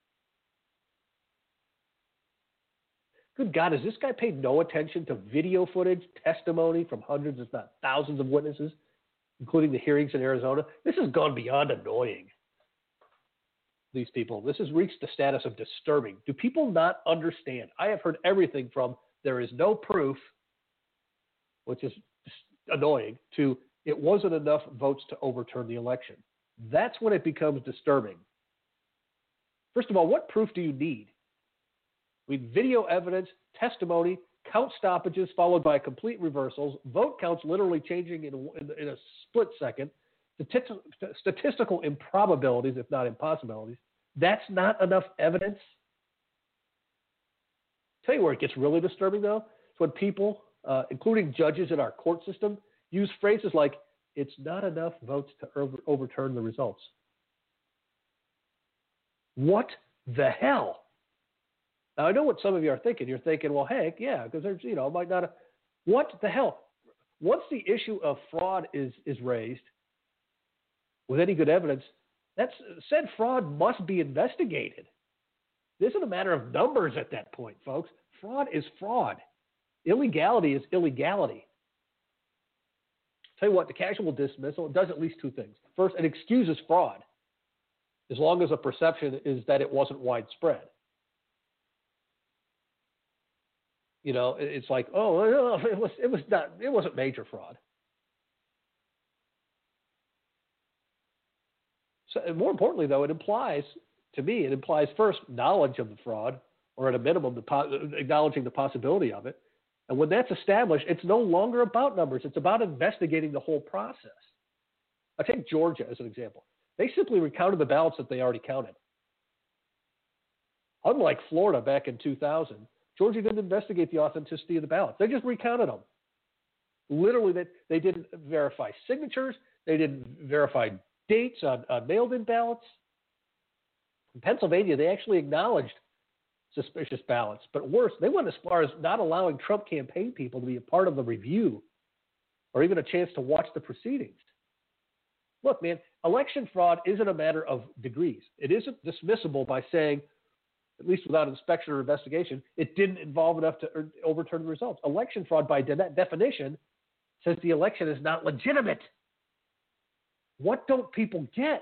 Good God, has this guy paid no attention to video footage, testimony from hundreds, if not thousands of witnesses, including the hearings in Arizona? This has gone beyond annoying. These people, this has reached the status of disturbing. Do people not understand? I have heard everything from there is no proof, which is annoying, to it wasn't enough votes to overturn the election. That's when it becomes disturbing. First of all, what proof do you need? with video evidence, testimony, count stoppages followed by complete reversals, vote counts literally changing in a, in, in a split second, stati- statistical improbabilities, if not impossibilities. That's not enough evidence. Tell you where it gets really disturbing, though. It's when people, uh, including judges in our court system, use phrases like, it's not enough votes to over- overturn the results. What the hell? Now, I know what some of you are thinking. You're thinking, well, Hank, yeah, because there's, you know, might not. Have... What the hell? Once the issue of fraud is is raised with any good evidence, that's said fraud must be investigated. This isn't a matter of numbers at that point, folks. Fraud is fraud. Illegality is illegality. Tell you what, the casual dismissal does at least two things. First, it excuses fraud, as long as the perception is that it wasn't widespread. You know, it's like, oh, it was, it was not, it wasn't major fraud. So, and more importantly, though, it implies, to me, it implies first knowledge of the fraud, or at a minimum, the po- acknowledging the possibility of it. And when that's established, it's no longer about numbers. It's about investigating the whole process. I take Georgia as an example. They simply recounted the ballots that they already counted. Unlike Florida back in two thousand, Georgia didn't investigate the authenticity of the ballots. They just recounted them. Literally, they, they didn't verify signatures. They didn't verify dates on, on mailed-in ballots. In Pennsylvania, they actually acknowledged suspicious ballots. But worse, they went as far as not allowing Trump campaign people to be a part of the review or even a chance to watch the proceedings. Look, man, election fraud isn't a matter of degrees. It isn't dismissible by saying, at least without inspection or investigation, it didn't involve enough to overturn the results. Election fraud, by de- definition, says the election is not legitimate. What don't people get?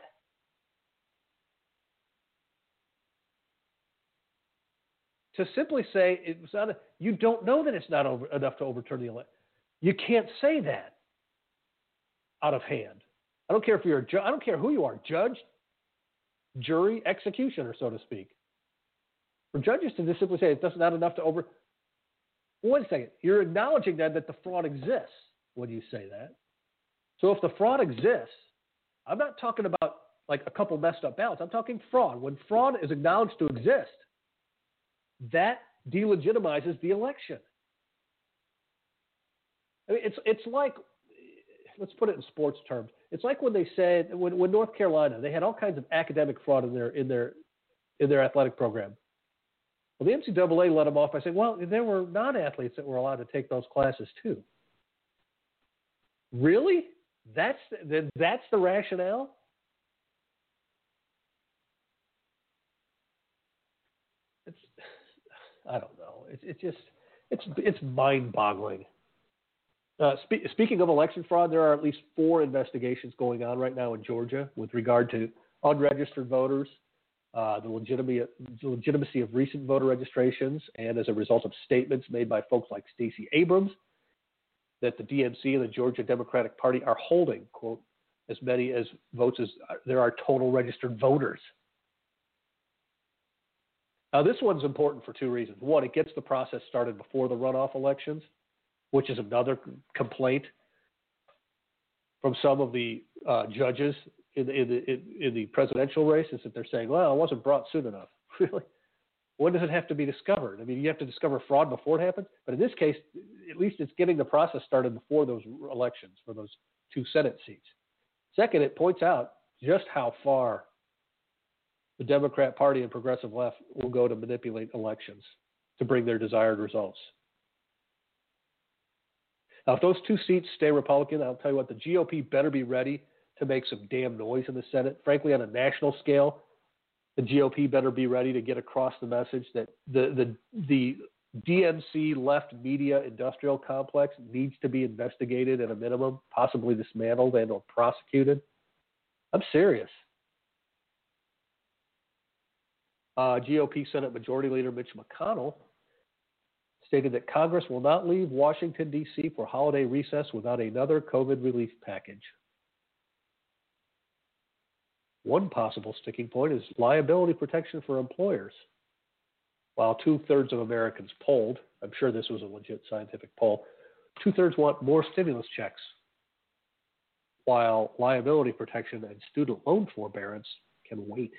To simply say it's not, a, you don't know that it's not over, enough to overturn the election. You can't say that out of hand. I don't care if you're a ju- I don't care who you are, judge, jury, executioner, so to speak. For judges to just simply say it's not enough to over. Wait a second. You're acknowledging then that the fraud exists when you say that. So if the fraud exists, I'm not talking about like a couple messed up ballots. I'm talking fraud. When fraud is acknowledged to exist, that delegitimizes the election. I mean, it's it's like, let's put it in sports terms. It's like when they said when, when North Carolina, they had all kinds of academic fraud in their in their in their athletic program. Well, the N C double A let them off by saying, well, there were non-athletes that were allowed to take those classes too. Really? That's the, that's the rationale? It's, I don't know. It's it's just it's it's mind-boggling. Uh, spe- speaking of election fraud, there are at least four investigations going on right now in Georgia with regard to unregistered voters, uh, the legitimacy, legitimacy of recent voter registrations, and as a result of statements made by folks like Stacey Abrams that the D N C and the Georgia Democratic Party are holding, quote, as many as votes as there are total registered voters. Now, this one's important for two reasons. One, it gets the process started before the runoff elections, which is another complaint from some of the uh, judges in the, in, the, in, in the presidential race, is that they're saying, well, it wasn't brought soon enough. Really? When does it have to be discovered? I mean, you have to discover fraud before it happens. But in this case, at least it's getting the process started before those elections for those two Senate seats. Second, it points out just how far the Democrat Party and progressive left will go to manipulate elections to bring their desired results. Now, if those two seats stay Republican, I'll tell you what, the G O P better be ready to make some damn noise in the Senate. Frankly, on a national scale, the G O P better be ready to get across the message that the the the D N C left media industrial complex needs to be investigated at a minimum, possibly dismantled and or prosecuted. I'm serious. Uh, G O P Senate Majority Leader Mitch McConnell stated that Congress will not leave Washington, D C for holiday recess without another COVID relief package. One possible sticking point is liability protection for employers. while two-thirds of Americans polled, I'm sure this was a legit scientific poll, two-thirds want more stimulus checks, while liability protection and student loan forbearance can wait.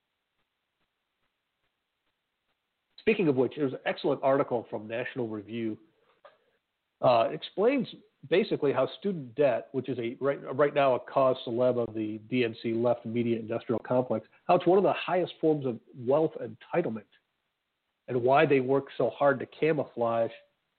Speaking of which, there's an excellent article from National Review. Uh, explains basically how student debt, which is a right, right now a cause célèbre of the D N C left media industrial complex, how it's one of the highest forms of wealth entitlement, and why they work so hard to camouflage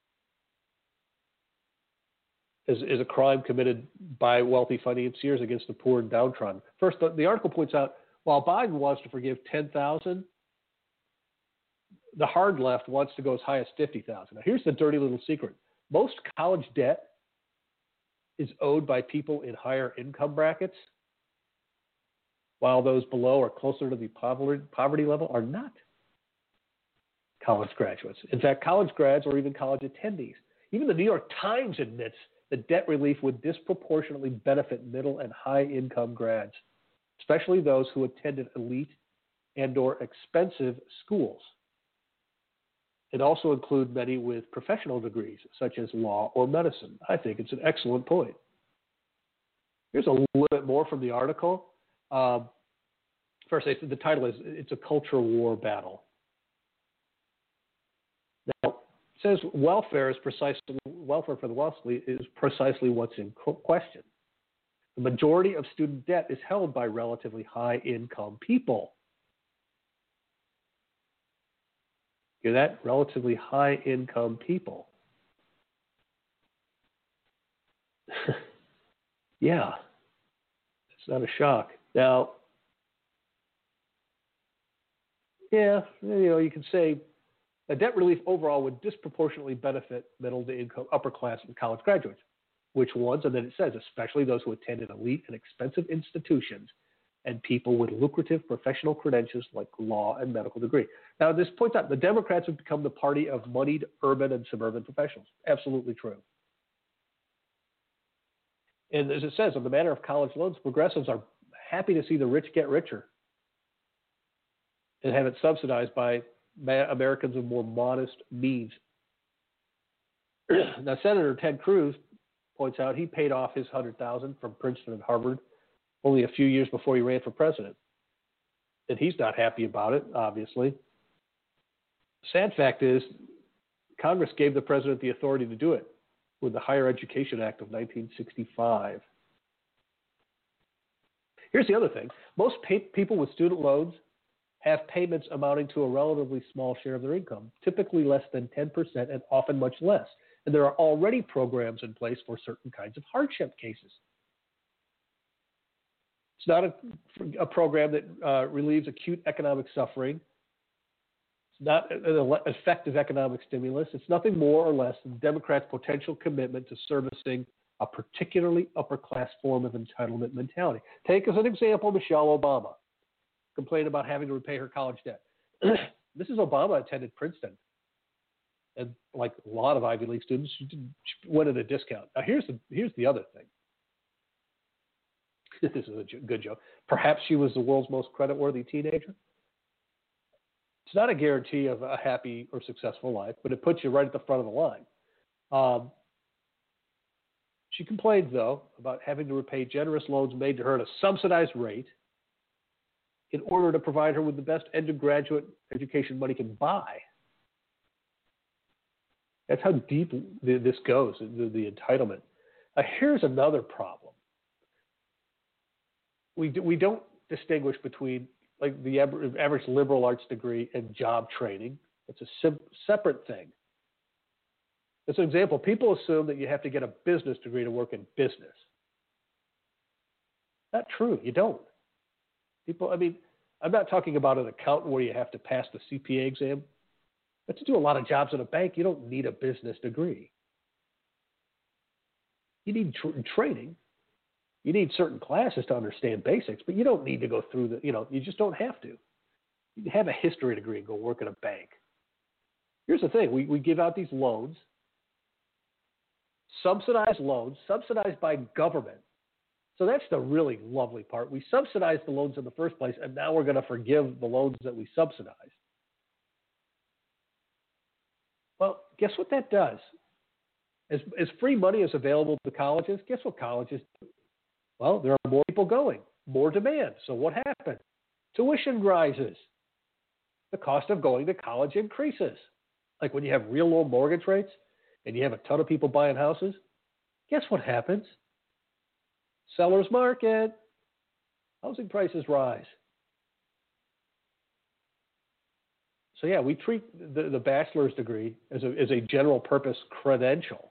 as, as a crime committed by wealthy financiers against the poor and downtrodden. First, the, the article points out, while Biden wants to forgive ten thousand dollars, the hard left wants to go as high as fifty thousand dollars. Now, here's the dirty little secret. Most college debt is owed by people in higher income brackets, while those below or closer to the poverty, poverty level are not college graduates. In fact, college grads or even college attendees. Even the New York Times admits that debt relief would disproportionately benefit middle and high income grads, especially those who attended elite and or expensive schools. It also include many with professional degrees, such as law or medicine. I think it's an excellent point. Here's a little bit more from the article. Um, first, the title is, it's a culture war battle. Now, it says welfare is precisely, welfare for the wealthy is precisely what's in question. The majority of student debt is held by relatively high income people. You're that relatively high income people. Yeah, it's not a shock. Now, yeah, you know, you can say a debt relief overall would disproportionately benefit middle to income, upper class and college graduates. Which ones? And then it says, especially those who attended elite and expensive institutions and people with lucrative professional credentials like law and medical degree. Now, this points out the Democrats have become the party of moneyed urban and suburban professionals. Absolutely true. And as it says, on the matter of college loans, progressives are happy to see the rich get richer and have it subsidized by Americans of more modest means. Now, Senator Ted Cruz points out he paid off his one hundred thousand dollars from Princeton and Harvard only a few years before he ran for president. And he's not happy about it, obviously. Sad fact is, Congress gave the president the authority to do it with the Higher Education Act of nineteen sixty-five. Here's the other thing. Most pay- people with student loans have payments amounting to a relatively small share of their income, typically less than ten percent and often much less. And there are already programs in place for certain kinds of hardship cases. It's not a, a program that uh, relieves acute economic suffering. It's not an effective economic stimulus. It's nothing more or less than Democrats' potential commitment to servicing a particularly upper-class form of entitlement mentality. Take as an example Michelle Obama, complained about having to repay her college debt. Missus Obama attended Princeton. And like a lot of Ivy League students, she, did, she went at a discount. Now, here's the, here's the other thing. This is a good joke. Perhaps she was the world's most creditworthy teenager. It's not a guarantee of a happy or successful life, but it puts you right at the front of the line. Um, she complained, though, about having to repay generous loans made to her at a subsidized rate in order to provide her with the best undergraduate education money can buy. That's how deep this goes, the, the entitlement. Now, here's another problem. We do, we don't distinguish between like the average liberal arts degree and job training. It's a sim- separate thing. As an example, people assume that you have to get a business degree to work in business. Not true. You don't. People, I mean, I'm not talking about an accountant where you have to pass the C P A exam. But to do a lot of jobs in a bank, you don't need a business degree. You need tr- training. You need certain classes to understand basics, but you don't need to go through the, you know, you just don't have to. You can have a history degree and go work at a bank. Here's the thing. We, we give out these loans, subsidized loans, subsidized by government. So that's the really lovely part. We subsidized the loans in the first place, and now we're going to forgive the loans that we subsidized. guess what that does? As, as free money is available to colleges, guess what colleges do? Well, there are more people going, more demand. So what happens? Tuition rises. The cost of going to college increases. Like when you have real low mortgage rates and you have a ton of people buying houses, guess what happens? Seller's market. Housing prices rise. So yeah, we treat the, the bachelor's degree as a, as a general purpose credential.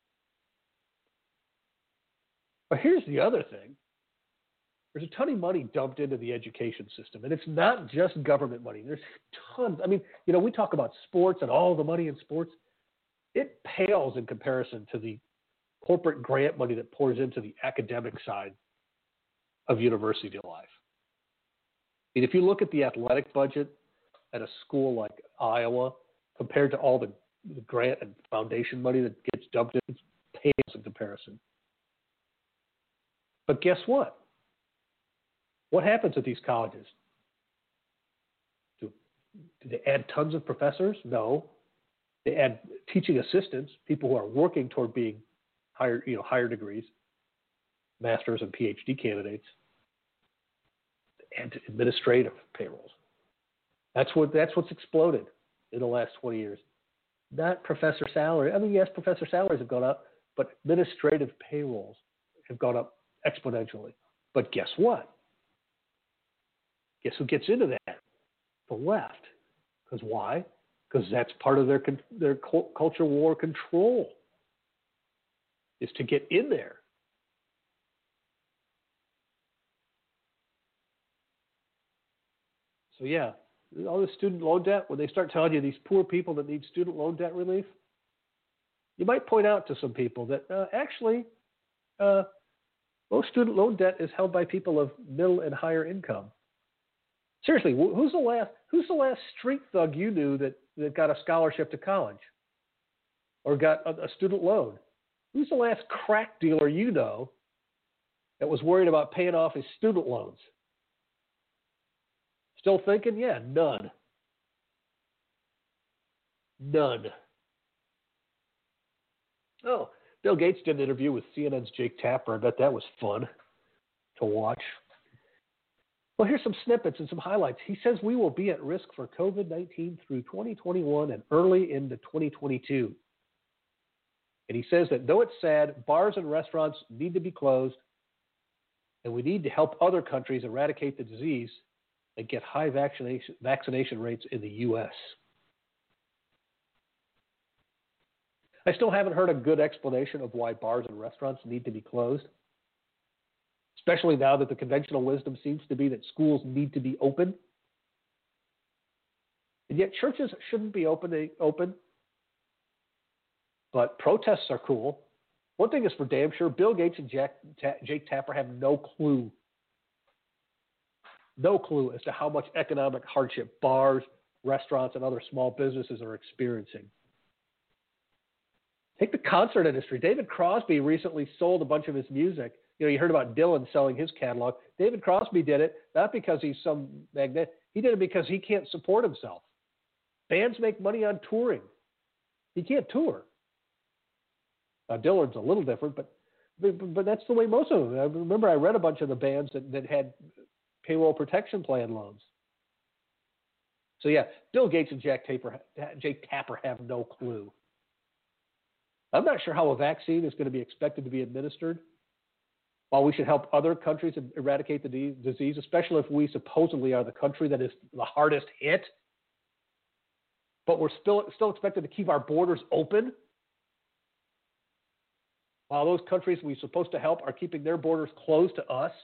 But here's the other thing. There's a ton of money dumped into the education system, and it's not just government money. There's tons. I mean, you know, we talk about sports and all the money in sports. It pales in comparison to the corporate grant money that pours into the academic side of university life. I mean, if you look at the athletic budget at a school like Iowa compared to all the, the grant and foundation money that gets dumped in, it pales in comparison. But guess what? What happens at these colleges? Do, do they add tons of professors? No. They add teaching assistants, people who are working toward being higher, you know, higher degrees, masters and P H D candidates, and administrative payrolls. That's what that's what's exploded in the last twenty years. Not professor salary. I mean, yes, professor salaries have gone up, but administrative payrolls have gone up exponentially. But guess what? Guess who gets into that? The left. Because why? Because that's part of their their culture war control, is to get in there. So yeah, all this student loan debt, when they start telling you these poor people that need student loan debt relief, you might point out to some people that uh, actually uh, most student loan debt is held by people of middle and higher income. Seriously, who's the last who's the last street thug you knew that, that got a scholarship to college or got a, a student loan? Who's the last crack dealer you know that was worried about paying off his student loans? Still thinking? Yeah, none. None. Oh, Bill Gates did an interview with C N N's Jake Tapper. I bet that was fun to watch. Well, here's some snippets and some highlights. He says we will be at risk for COVID nineteen through twenty twenty-one and early into twenty twenty-two. And he says that though it's sad, bars and restaurants need to be closed, and we need to help other countries eradicate the disease and get high vaccination, vaccination rates in the U S. I still haven't heard a good explanation of why bars and restaurants need to be closed, especially now that the conventional wisdom seems to be that schools need to be open. And yet churches shouldn't be open, open. But protests are cool. One thing is for damn sure, Bill Gates and Jack, Ta- Jake Tapper have no clue, no clue as to how much economic hardship bars, restaurants, and other small businesses are experiencing. Take the concert industry. David Crosby recently sold a bunch of his music. You know, you heard about Dylan selling his catalog. David Crosby did it not because he's some magnet. He did it because he can't support himself. Bands make money on touring. He can't tour. Now, Dylan's a little different, but, but but that's the way most of them. I remember I read a bunch of the bands that, that had payroll protection plan loans. So yeah, Bill Gates and Jack Tapper, Jake Tapper have no clue. I'm not sure how a vaccine is going to be expected to be administered. While we should help other countries eradicate the de- disease, especially if we supposedly are the country that is the hardest hit, but we're still still expected to keep our borders open, while those countries we're supposed to help are keeping their borders closed to us.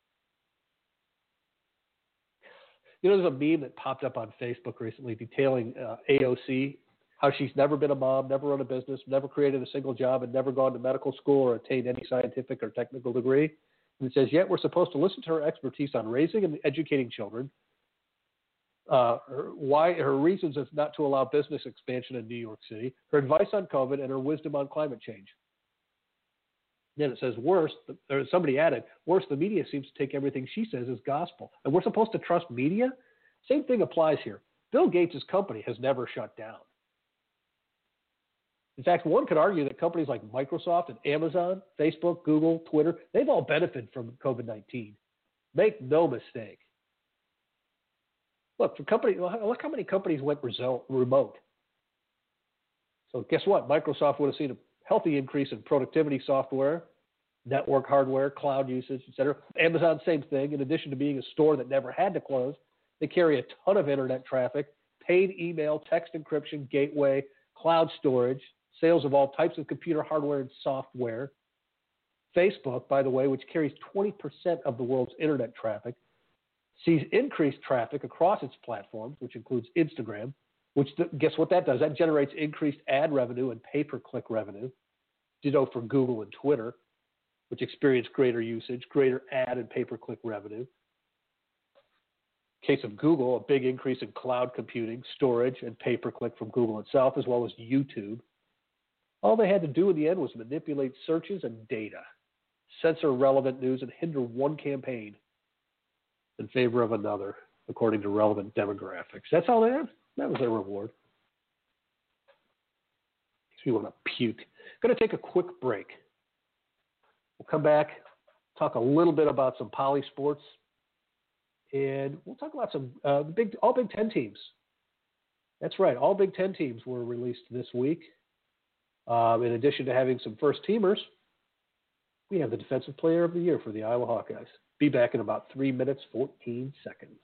You know, there's a meme that popped up on Facebook recently detailing uh, A O C, how she's never been a mom, never run a business, never created a single job, and never gone to medical school or attained any scientific or technical degree. And it says, yet we're supposed to listen to her expertise on raising and educating children, uh, her, why her reasons is not to allow business expansion in New York City, her advice on COVID, and her wisdom on climate change. Then it says, worse, or somebody added, worse, the media seems to take everything she says as gospel. And we're supposed to trust media? Same thing applies here. Bill Gates' company has never shut down. In fact, one could argue that companies like Microsoft and Amazon, Facebook, Google, Twitter, they've all benefited from COVID nineteen. Make no mistake. Look, for company, look how many companies went remote. So guess what? Microsoft would have seen a healthy increase in productivity software, network hardware, cloud usage, et cetera. Amazon, same thing. In addition to being a store that never had to close, they carry a ton of internet traffic, paid email, text encryption, gateway, cloud storage, sales of all types of computer hardware and software. Facebook, by the way, which carries twenty percent of the world's internet traffic, sees increased traffic across its platforms, which includes Instagram, which guess what that does? That generates increased ad revenue and pay-per-click revenue. Ditto for Google and Twitter, which experience greater usage, greater ad and pay-per-click revenue. Case of Google, a big increase in cloud computing, storage, and pay-per-click from Google itself, as well as YouTube. All they had to do in the end was manipulate searches and data, censor relevant news, and hinder one campaign in favor of another, according to relevant demographics. That's all they had. That was their reward. Makes me want to puke. Going to take a quick break. We'll come back, talk a little bit about some poly sports, and we'll talk about some uh, big, all Big Ten teams. That's right, all Big Ten teams were released this week. Um, in addition to having some first teamers, we have the Defensive Player of the Year for the Iowa Hawkeyes. Be back in about three minutes, fourteen seconds.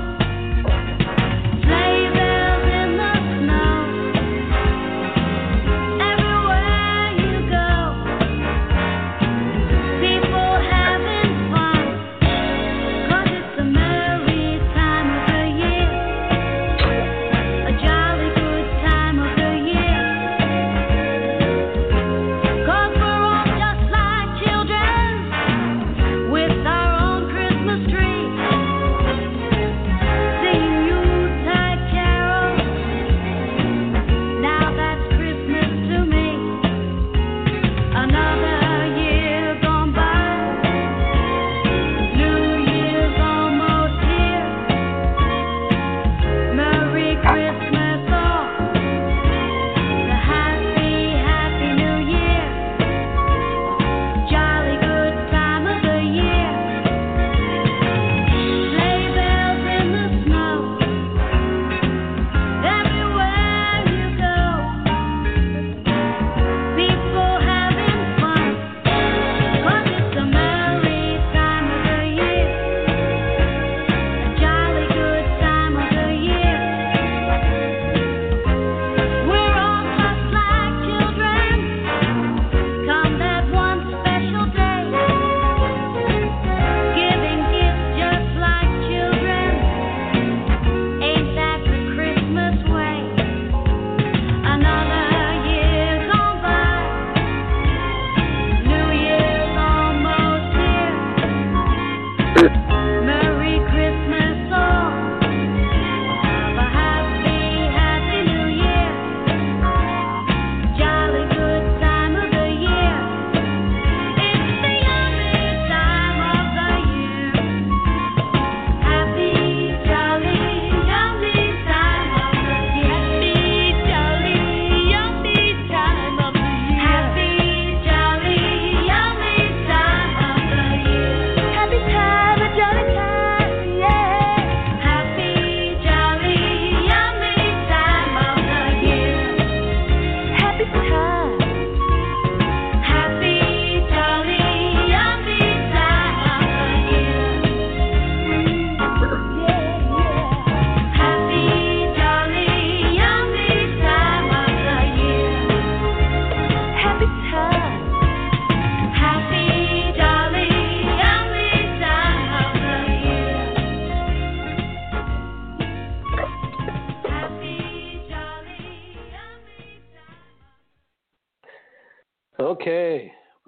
Sleigh bells in the snow.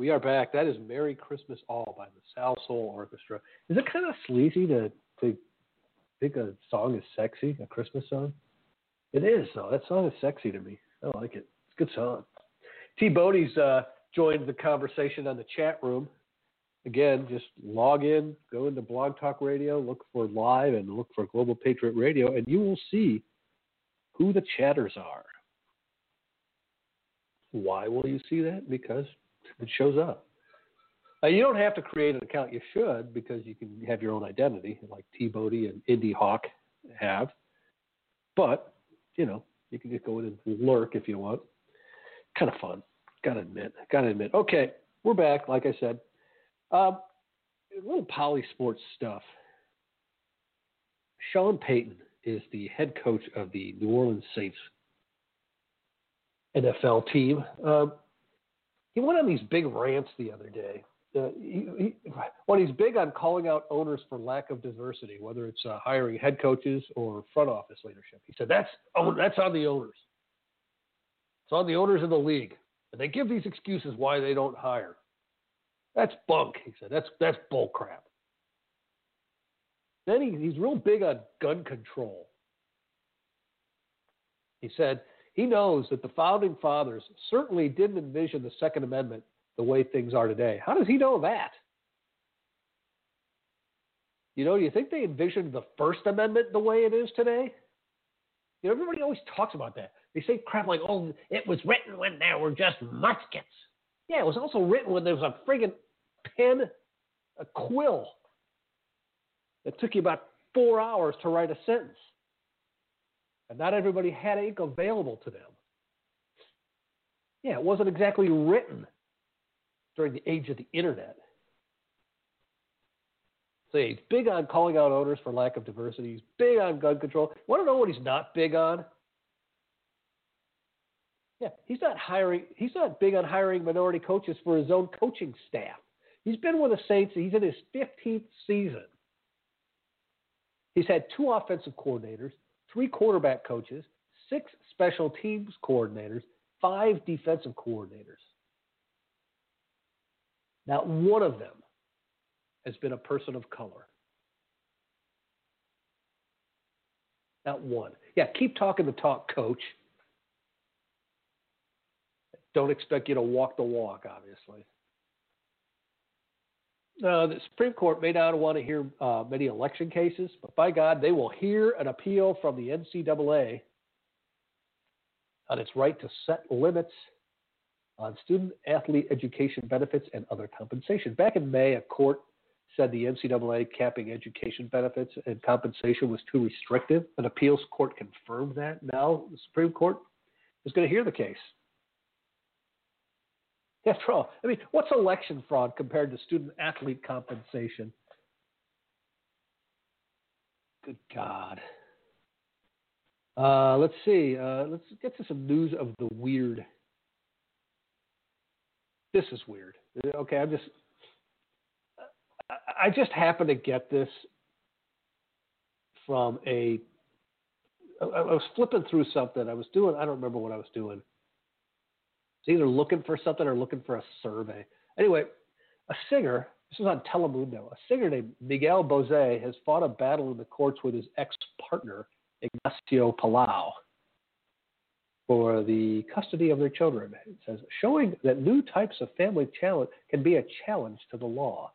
we are back. That is Merry Christmas All by the Sal Soul Orchestra. Is it kind of sleazy to, to think a song is sexy, a Christmas song? It is, though. That song is sexy to me. I like it. It's a good song. T. Bodie's uh, joined the conversation on the chat room. Again, just log in, go into Blog Talk Radio, look for live, and look for Global Patriot Radio, and you will see who the chatters are. Why will you see that? Because it shows up. Now, you don't have to create an account. You should, because you can have your own identity, like T. Bodie and Indie Hawk have. But, you know, you can just go in and lurk if you want. Kind of fun. Gotta admit. Gotta admit. Okay, we're back, like I said. Um, a little poly sports stuff. Sean Payton is the head coach of the New Orleans Saints N F L team. Um, he went on these big rants the other day. Uh, he, he, well, he's big on calling out owners for lack of diversity, whether it's uh, hiring head coaches or front office leadership. He said, that's, oh, that's on the owners. It's on the owners of the league. And they give these excuses why they don't hire. That's bunk, he said. That's that's bull crap. Then he, he's real big on gun control. He said he knows that the founding fathers certainly didn't envision the Second Amendment the way things are today. How does he know that? You know, do you think they envisioned the First Amendment the way it is today? You know, everybody always talks about that. They say crap like, oh, it was written when there were just muskets. Yeah, it was also written when there was a friggin' pen, a quill. It took you about four hours to write a sentence. And not everybody had ink available to them. Yeah, it wasn't exactly written during the age of the internet. So he's big on calling out owners for lack of diversity. He's big on gun control. You want to know what he's not big on? Yeah, he's not hiring. He's not big on hiring minority coaches for his own coaching staff. He's been with the Saints. He's in his fifteenth season. He's had two offensive coordinators, three quarterback coaches, six special teams coordinators, five defensive coordinators. Not one of them has been a person of color. Not one. Yeah, keep talking the talk, coach. Don't expect you to walk the walk, obviously. Uh, the Supreme Court may not want to hear uh, many election cases, but by God, they will hear an appeal from the N C double A on its right to set limits on student-athlete education benefits and other compensation. Back in May, a court said the N C double A capping education benefits and compensation was too restrictive. An appeals court confirmed that. Now the Supreme Court is going to hear the case. After all, I mean, what's election fraud compared to student-athlete compensation? Good God. Uh, let's see. Uh, let's get to some news of the weird. This is weird. Okay, I'm just. I just happened to get this from a. I was flipping through something. I was doing. I don't remember what I was doing. Either looking for something or looking for a survey. Anyway, a singer, this is on Telemundo, a singer named Miguel Bosé has fought a battle in the courts with his ex-partner, Ignacio Palau, for the custody of their children. It says, showing that new types of family challenge can be a challenge to the law.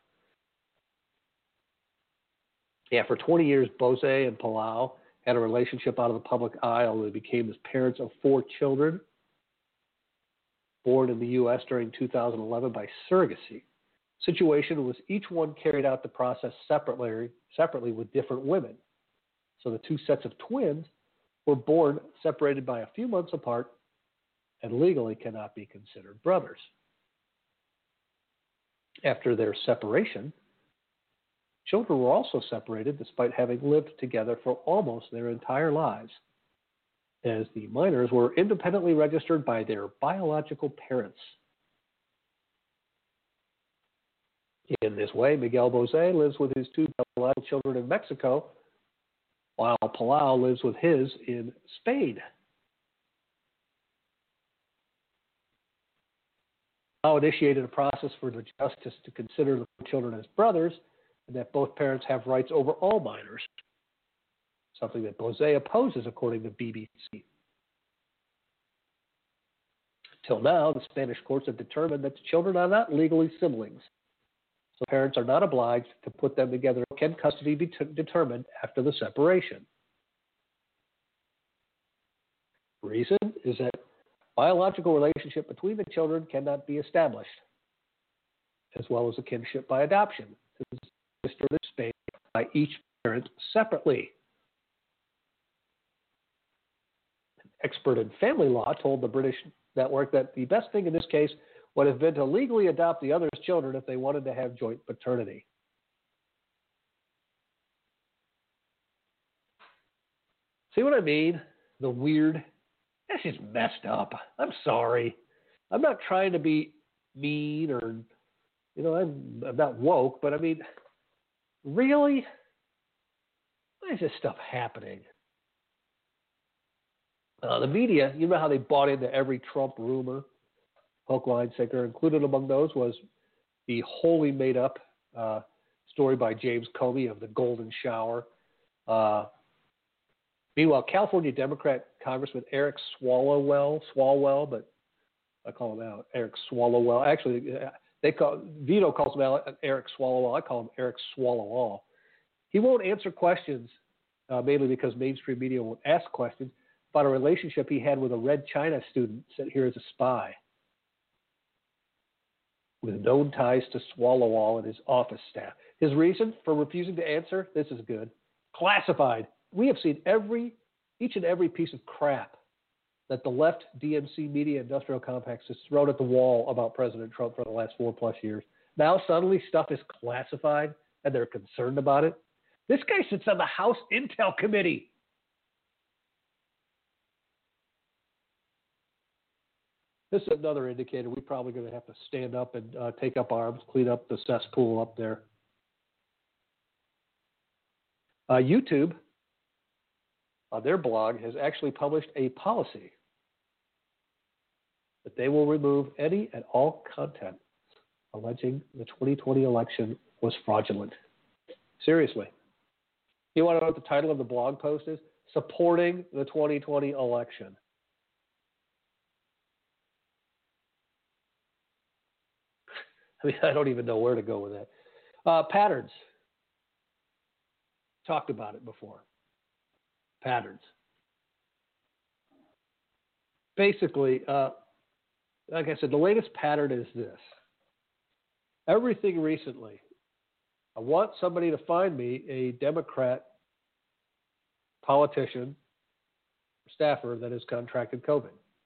Yeah, for twenty years, Bosé and Palau had a relationship out of the public eye, although they became the parents of four children born in the U S during two thousand eleven by surrogacy. Situation was each one carried out the process separately, separately with different women. So the two sets of twins were born separated by a few months apart and legally cannot be considered brothers. After their separation, children were also separated despite having lived together for almost their entire lives, as the minors were independently registered by their biological parents. In this way, Miguel Bosé lives with his two biological children in Mexico, while Palau lives with his in Spain. Now initiated a process for the justice to consider the children as brothers and that both parents have rights over all minors, something that Bose opposes, according to B B C. Till now, the Spanish courts have determined that the children are not legally siblings, so parents are not obliged to put them together. Can custody be t- determined after the separation? Reason is that biological relationship between the children cannot be established, as well as a kinship by adoption. This is administered in Spain by each parent separately. An expert in family law told the British network that the best thing in this case would have been to legally adopt the other's children if they wanted to have joint paternity. See what I mean? The weird. That's just messed up. I'm sorry. I'm not trying to be mean or, you know, I'm, I'm not woke, but I mean, really? Why is this stuff happening? Uh, the media, you know how they bought into every Trump rumor, hook, line, sinker. Included among those was the wholly made-up uh, story by James Comey of the Golden Shower. Uh, meanwhile, California Democrat Congressman Eric Swalwell, Swalwell, but I call him out Eric Swalwell. Actually, they call Vito calls him out Eric Swalwell. I call him Eric Swalwell. He won't answer questions, uh, mainly because mainstream media won't ask questions about a relationship he had with a Red China student sent here as a spy, with known ties to Swalwell and his office staff. His reason for refusing to answer, this is good, classified. We have seen every, each and every piece of crap that the left D N C media industrial complex has thrown at the wall about President Trump for the last four plus years. Now suddenly stuff is classified and they're concerned about it. This guy sits on the House Intel Committee. This is another indicator we're probably going to have to stand up and uh, take up arms, clean up the cesspool up there. Uh, YouTube, on their blog, has actually published a policy that they will remove any and all content alleging the twenty twenty election was fraudulent. Seriously. You want to know what the title of the blog post is? Supporting the twenty twenty election. I mean, I don't even know where to go with that. Uh, patterns. Talked about it before. Patterns. Basically, uh, like I said, the latest pattern is this. Everything recently, I want somebody to find me a Democrat politician, staffer that has contracted COVID.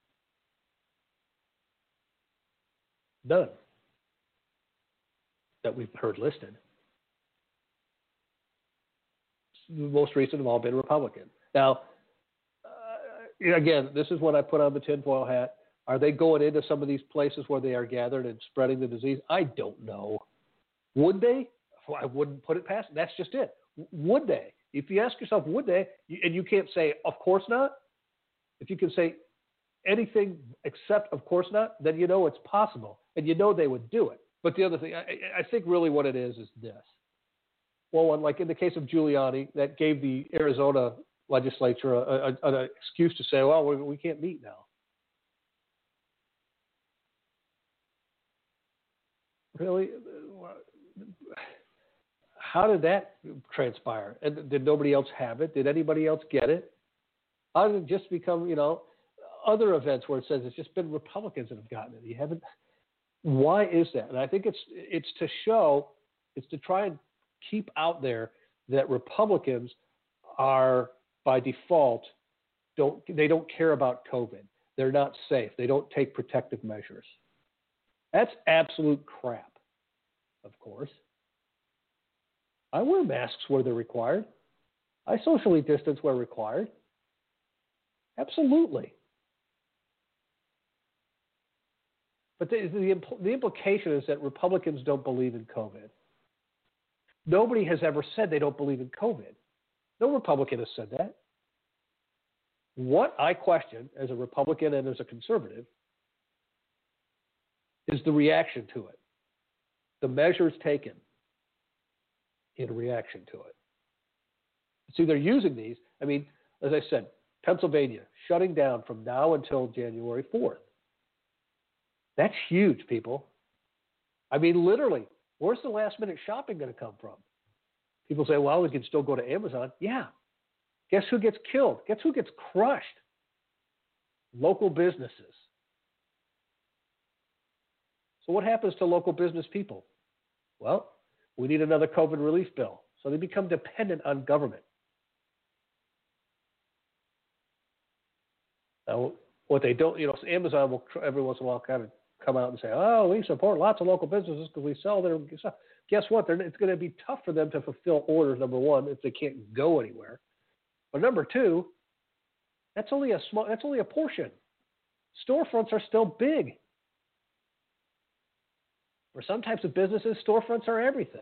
None that we've heard listed. The most recent have all been Republican. Now, uh, again, this is when I put on the tinfoil hat. Are they going into some of these places where they are gathered and spreading the disease? I don't know. Would they? Well, I wouldn't put it past them. That's just it. Would they? If you ask yourself, would they, and you can't say, of course not. If you can say anything except of course not, then you know it's possible, and you know they would do it. But the other thing, I, I think really what it is is this. Well, one, like in the case of Giuliani, that gave the Arizona legislature a, a, an excuse to say, well, we, we can't meet now. Really? How did that transpire? And did nobody else have it? Did anybody else get it? How did it just become, you know, other events where it says it's just been Republicans that have gotten it? You haven't. Why is that? And I think it's it's to show, it's to try and keep out there that Republicans are by default don't they don't care about COVID. They're not safe. They don't take protective measures. That's absolute crap. Of course, I wear masks where they're required. I socially distance where required. Absolutely. But the, the, the implication is that Republicans don't believe in COVID. Nobody has ever said they don't believe in COVID. No Republican has said that. What I question as a Republican and as a conservative is the reaction to it. The measures taken in reaction to it. See, they're using these. I mean, as I said, Pennsylvania shutting down from now until January fourth. That's huge, people. I mean, literally, where's the last minute shopping going to come from? People say, well, we can still go to Amazon. Yeah. Guess who gets killed? Guess who gets crushed? Local businesses. So what happens to local business people? Well, we need another COVID relief bill. So they become dependent on government. Now, what they don't, you know, Amazon will every once in a while kind of come out and say, oh, we support lots of local businesses because we sell their stuff. Guess what? They're, it's going to be tough for them to fulfill orders, number one, if they can't go anywhere. But number two, that's only a small, that's only a portion. Storefronts are still big. For some types of businesses, storefronts are everything.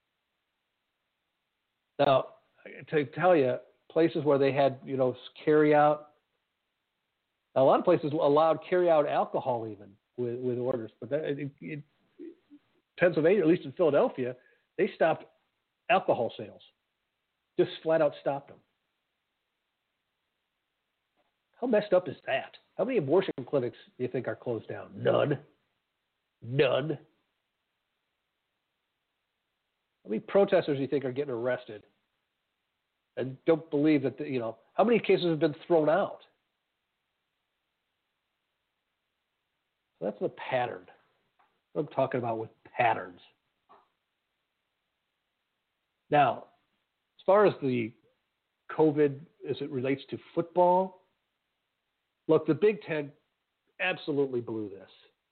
Now, to tell you, places where they had, you know, carry out, a lot of places allowed carry out alcohol even with, with orders. But that, it, it, Pennsylvania, at least in Philadelphia, they stopped alcohol sales. Just flat out stopped them. How messed up is that? How many abortion clinics do you think are closed down? None. None. How many protesters do you think are getting arrested and don't believe that, the, you know, how many cases have been thrown out? That's the pattern. What I'm talking about with patterns. Now, as far as the COVID as it relates to football, look, the Big Ten absolutely blew this.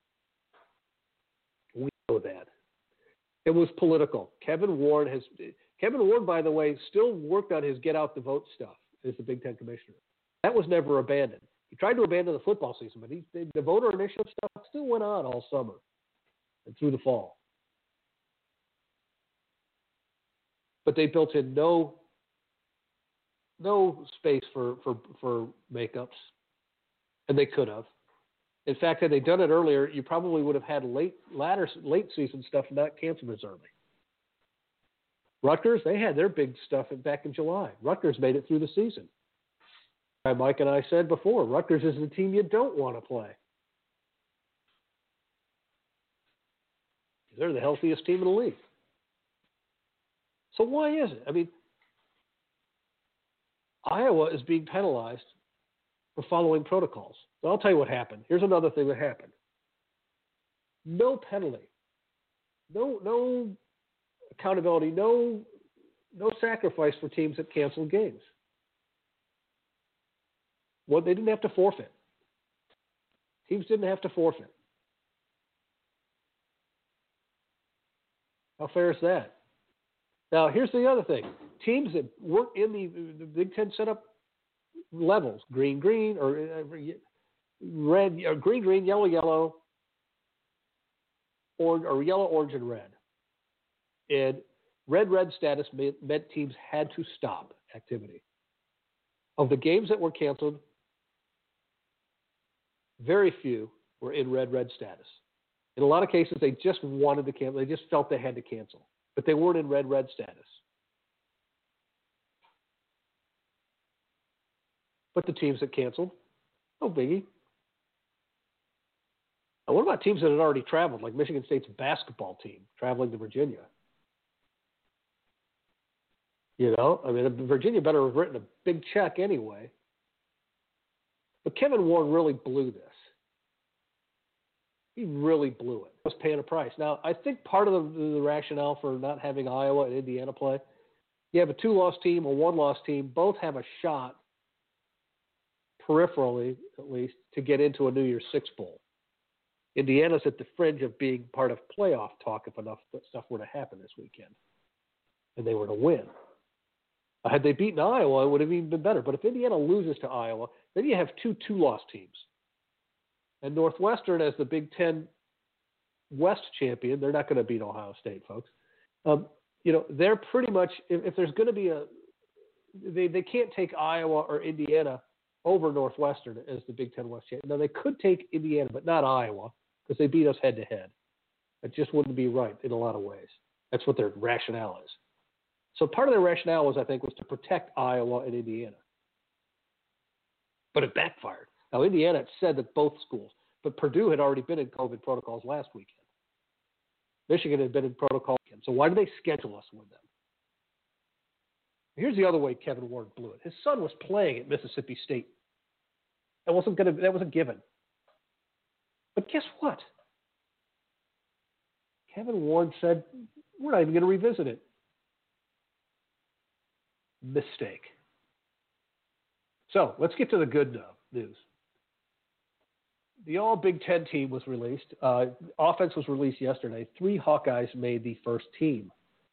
We know that. It was political. Kevin Warren has Kevin Warren, by the way, still worked on his get out the vote stuff as the Big Ten commissioner. That was never abandoned. He tried to abandon the football season, but he, the voter initiative stuff still went on all summer and through the fall. But they built in no no space for for, for makeups, and they could have. In fact, had they done it earlier, you probably would have had late, latter, late season stuff not canceled as early. Rutgers, they had their big stuff back in July. Rutgers made it through the season. Mike and I said before, Rutgers is the team you don't want to play. They're the healthiest team in the league. So why is it? I mean, Iowa is being penalized for following protocols. So I'll tell you what happened. Here's another thing that happened. No penalty. No no accountability. No no sacrifice for teams that canceled games. Well, they didn't have to forfeit. Teams didn't have to forfeit. How fair is that? Now, here's the other thing. Teams that weren't in the, the Big Ten setup levels, green, green, or uh, red, or green, green, yellow, yellow, or, or yellow, orange, and red. And red, red status meant, meant teams had to stop activity. Of the games that were canceled, very few were in red, red status. In a lot of cases, they just wanted to cancel. They just felt they had to cancel. But they weren't in red, red status. But the teams that canceled, no biggie. Now, what about teams that had already traveled, like Michigan State's basketball team traveling to Virginia? You know, I mean, Virginia better have written a big check anyway. But Kevin Warren really blew this. He really blew it. He was paying a price. Now, I think part of the, the rationale for not having Iowa and Indiana play, you have a two-loss team, a one-loss team. Both have a shot, peripherally at least, to get into a New Year's Six Bowl. Indiana's at the fringe of being part of playoff talk if enough stuff were to happen this weekend, and they were to win. Had they beaten Iowa, it would have even been better. But if Indiana loses to Iowa, then you have two two-loss teams. And Northwestern, as the Big Ten West champion, they're not going to beat Ohio State, folks. Um, you know, they're pretty much, if, if there's going to be a, they, they can't take Iowa or Indiana over Northwestern as the Big Ten West champion. Now, they could take Indiana, but not Iowa. because they beat us head to head. It just wouldn't be right in a lot of ways. That's what their rationale is. So part of their rationale was, I think, was to protect Iowa and Indiana. But it backfired. Now, Indiana had said that both schools, but Purdue had already been in COVID protocols last weekend. Michigan had been in protocol. So why did they schedule us with them? Here's the other way Kevin Warren blew it. His son was playing at Mississippi State. That wasn't going to. That wasn't given. But guess what? Kevin Warren said, we're not even going to revisit it. Mistake. So let's get to the good news. The all Big Ten team was released. Uh, offense was released yesterday. Three Hawkeyes made the first team.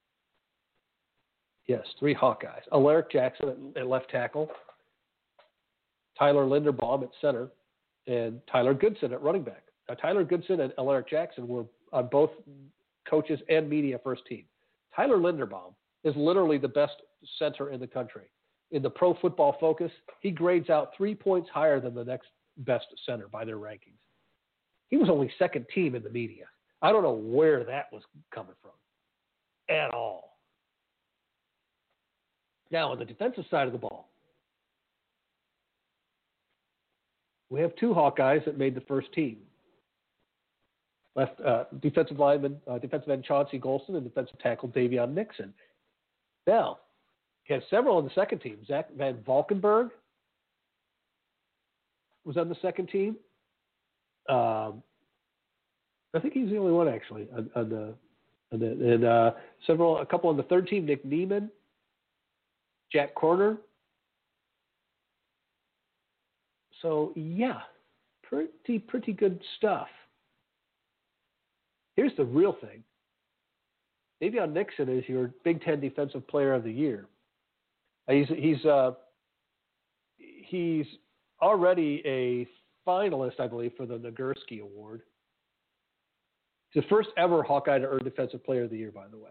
Yes, three Hawkeyes. Alaric Jackson at, at left tackle, Tyler Linderbaum at center, and Tyler Goodson at running back. Now, Tyler Goodson and Alaric Jackson were on both coaches and media first team. Tyler Linderbaum is literally the best center in the country. In the Pro Football Focus, he grades out three points higher than the next best center by their rankings. He was only second team in the media. I don't know where that was coming from at all. Now, on the defensive side of the ball, we have two Hawkeyes that made the first team. Left uh, defensive lineman, uh, defensive end Chauncey Golston, and defensive tackle Davion Nixon. Now, he has several on the second team. Zach Van Valkenburg was on the second team. Um, I think he's the only one actually on, on the, on the and uh, several a couple on the third team. Nick Neiman, Jack Corner. So yeah, pretty pretty good stuff. Here's the real thing. Davion Nixon is your Big Ten Defensive Player of the Year. He's he's uh, he's already a finalist, I believe, for the Nagurski Award. He's the first ever Hawkeye to earn Defensive Player of the Year, by the way.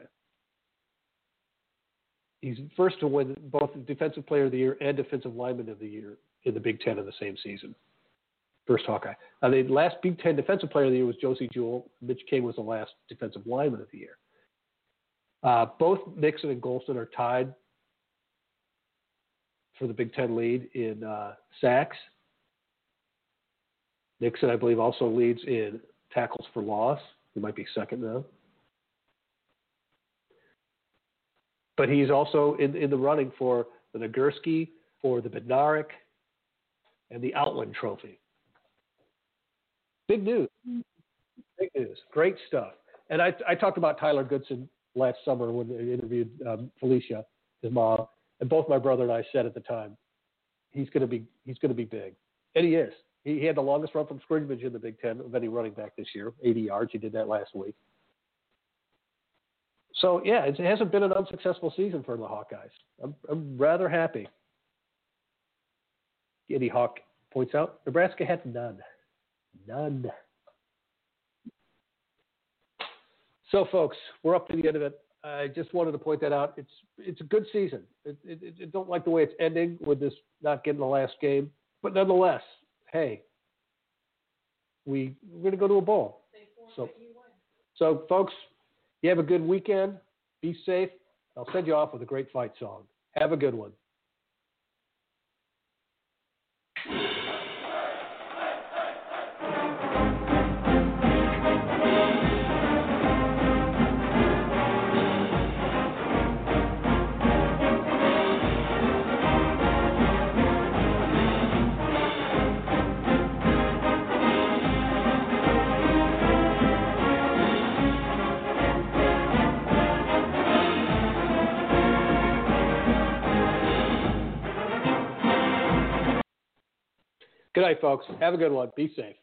He's first to win both Defensive Player of the Year and Defensive Lineman of the Year in the Big Ten in the same season. First Hawkeye. Now, the last Big Ten Defensive Player of the Year was Josie Jewell. Mitch King was the last Defensive Lineman of the Year. Uh, both Nixon and Golston are tied for the Big Ten lead in uh, sacks. Nixon, I believe, also leads in tackles for loss. He might be second now. But he's also in, in the running for the Nagurski, for the Bednarik, and the Outland Trophy. Big news. Big news. Great stuff. And I, I talked about Tyler Goodson last summer when I interviewed um, Felicia, his mom, and both my brother and I said at the time, he's going to be he's going to be big, and he is. He, he had the longest run from scrimmage in the Big Ten of any running back this year, eighty yards. He did that last week. So yeah, it hasn't been an unsuccessful season for the Hawkeyes. I'm I'm rather happy. Eddie Hawk points out Nebraska had none, none. So, folks, we're up to the end of it. I just wanted to point that out. It's it's a good season. It, it, it don't like the way it's ending with this not getting the last game, but nonetheless, hey, we we're gonna go to a bowl. So, so folks, you have a good weekend. Be safe. I'll send you off with a great fight song. Have a good one. Good night, folks. Have a good one. Be safe.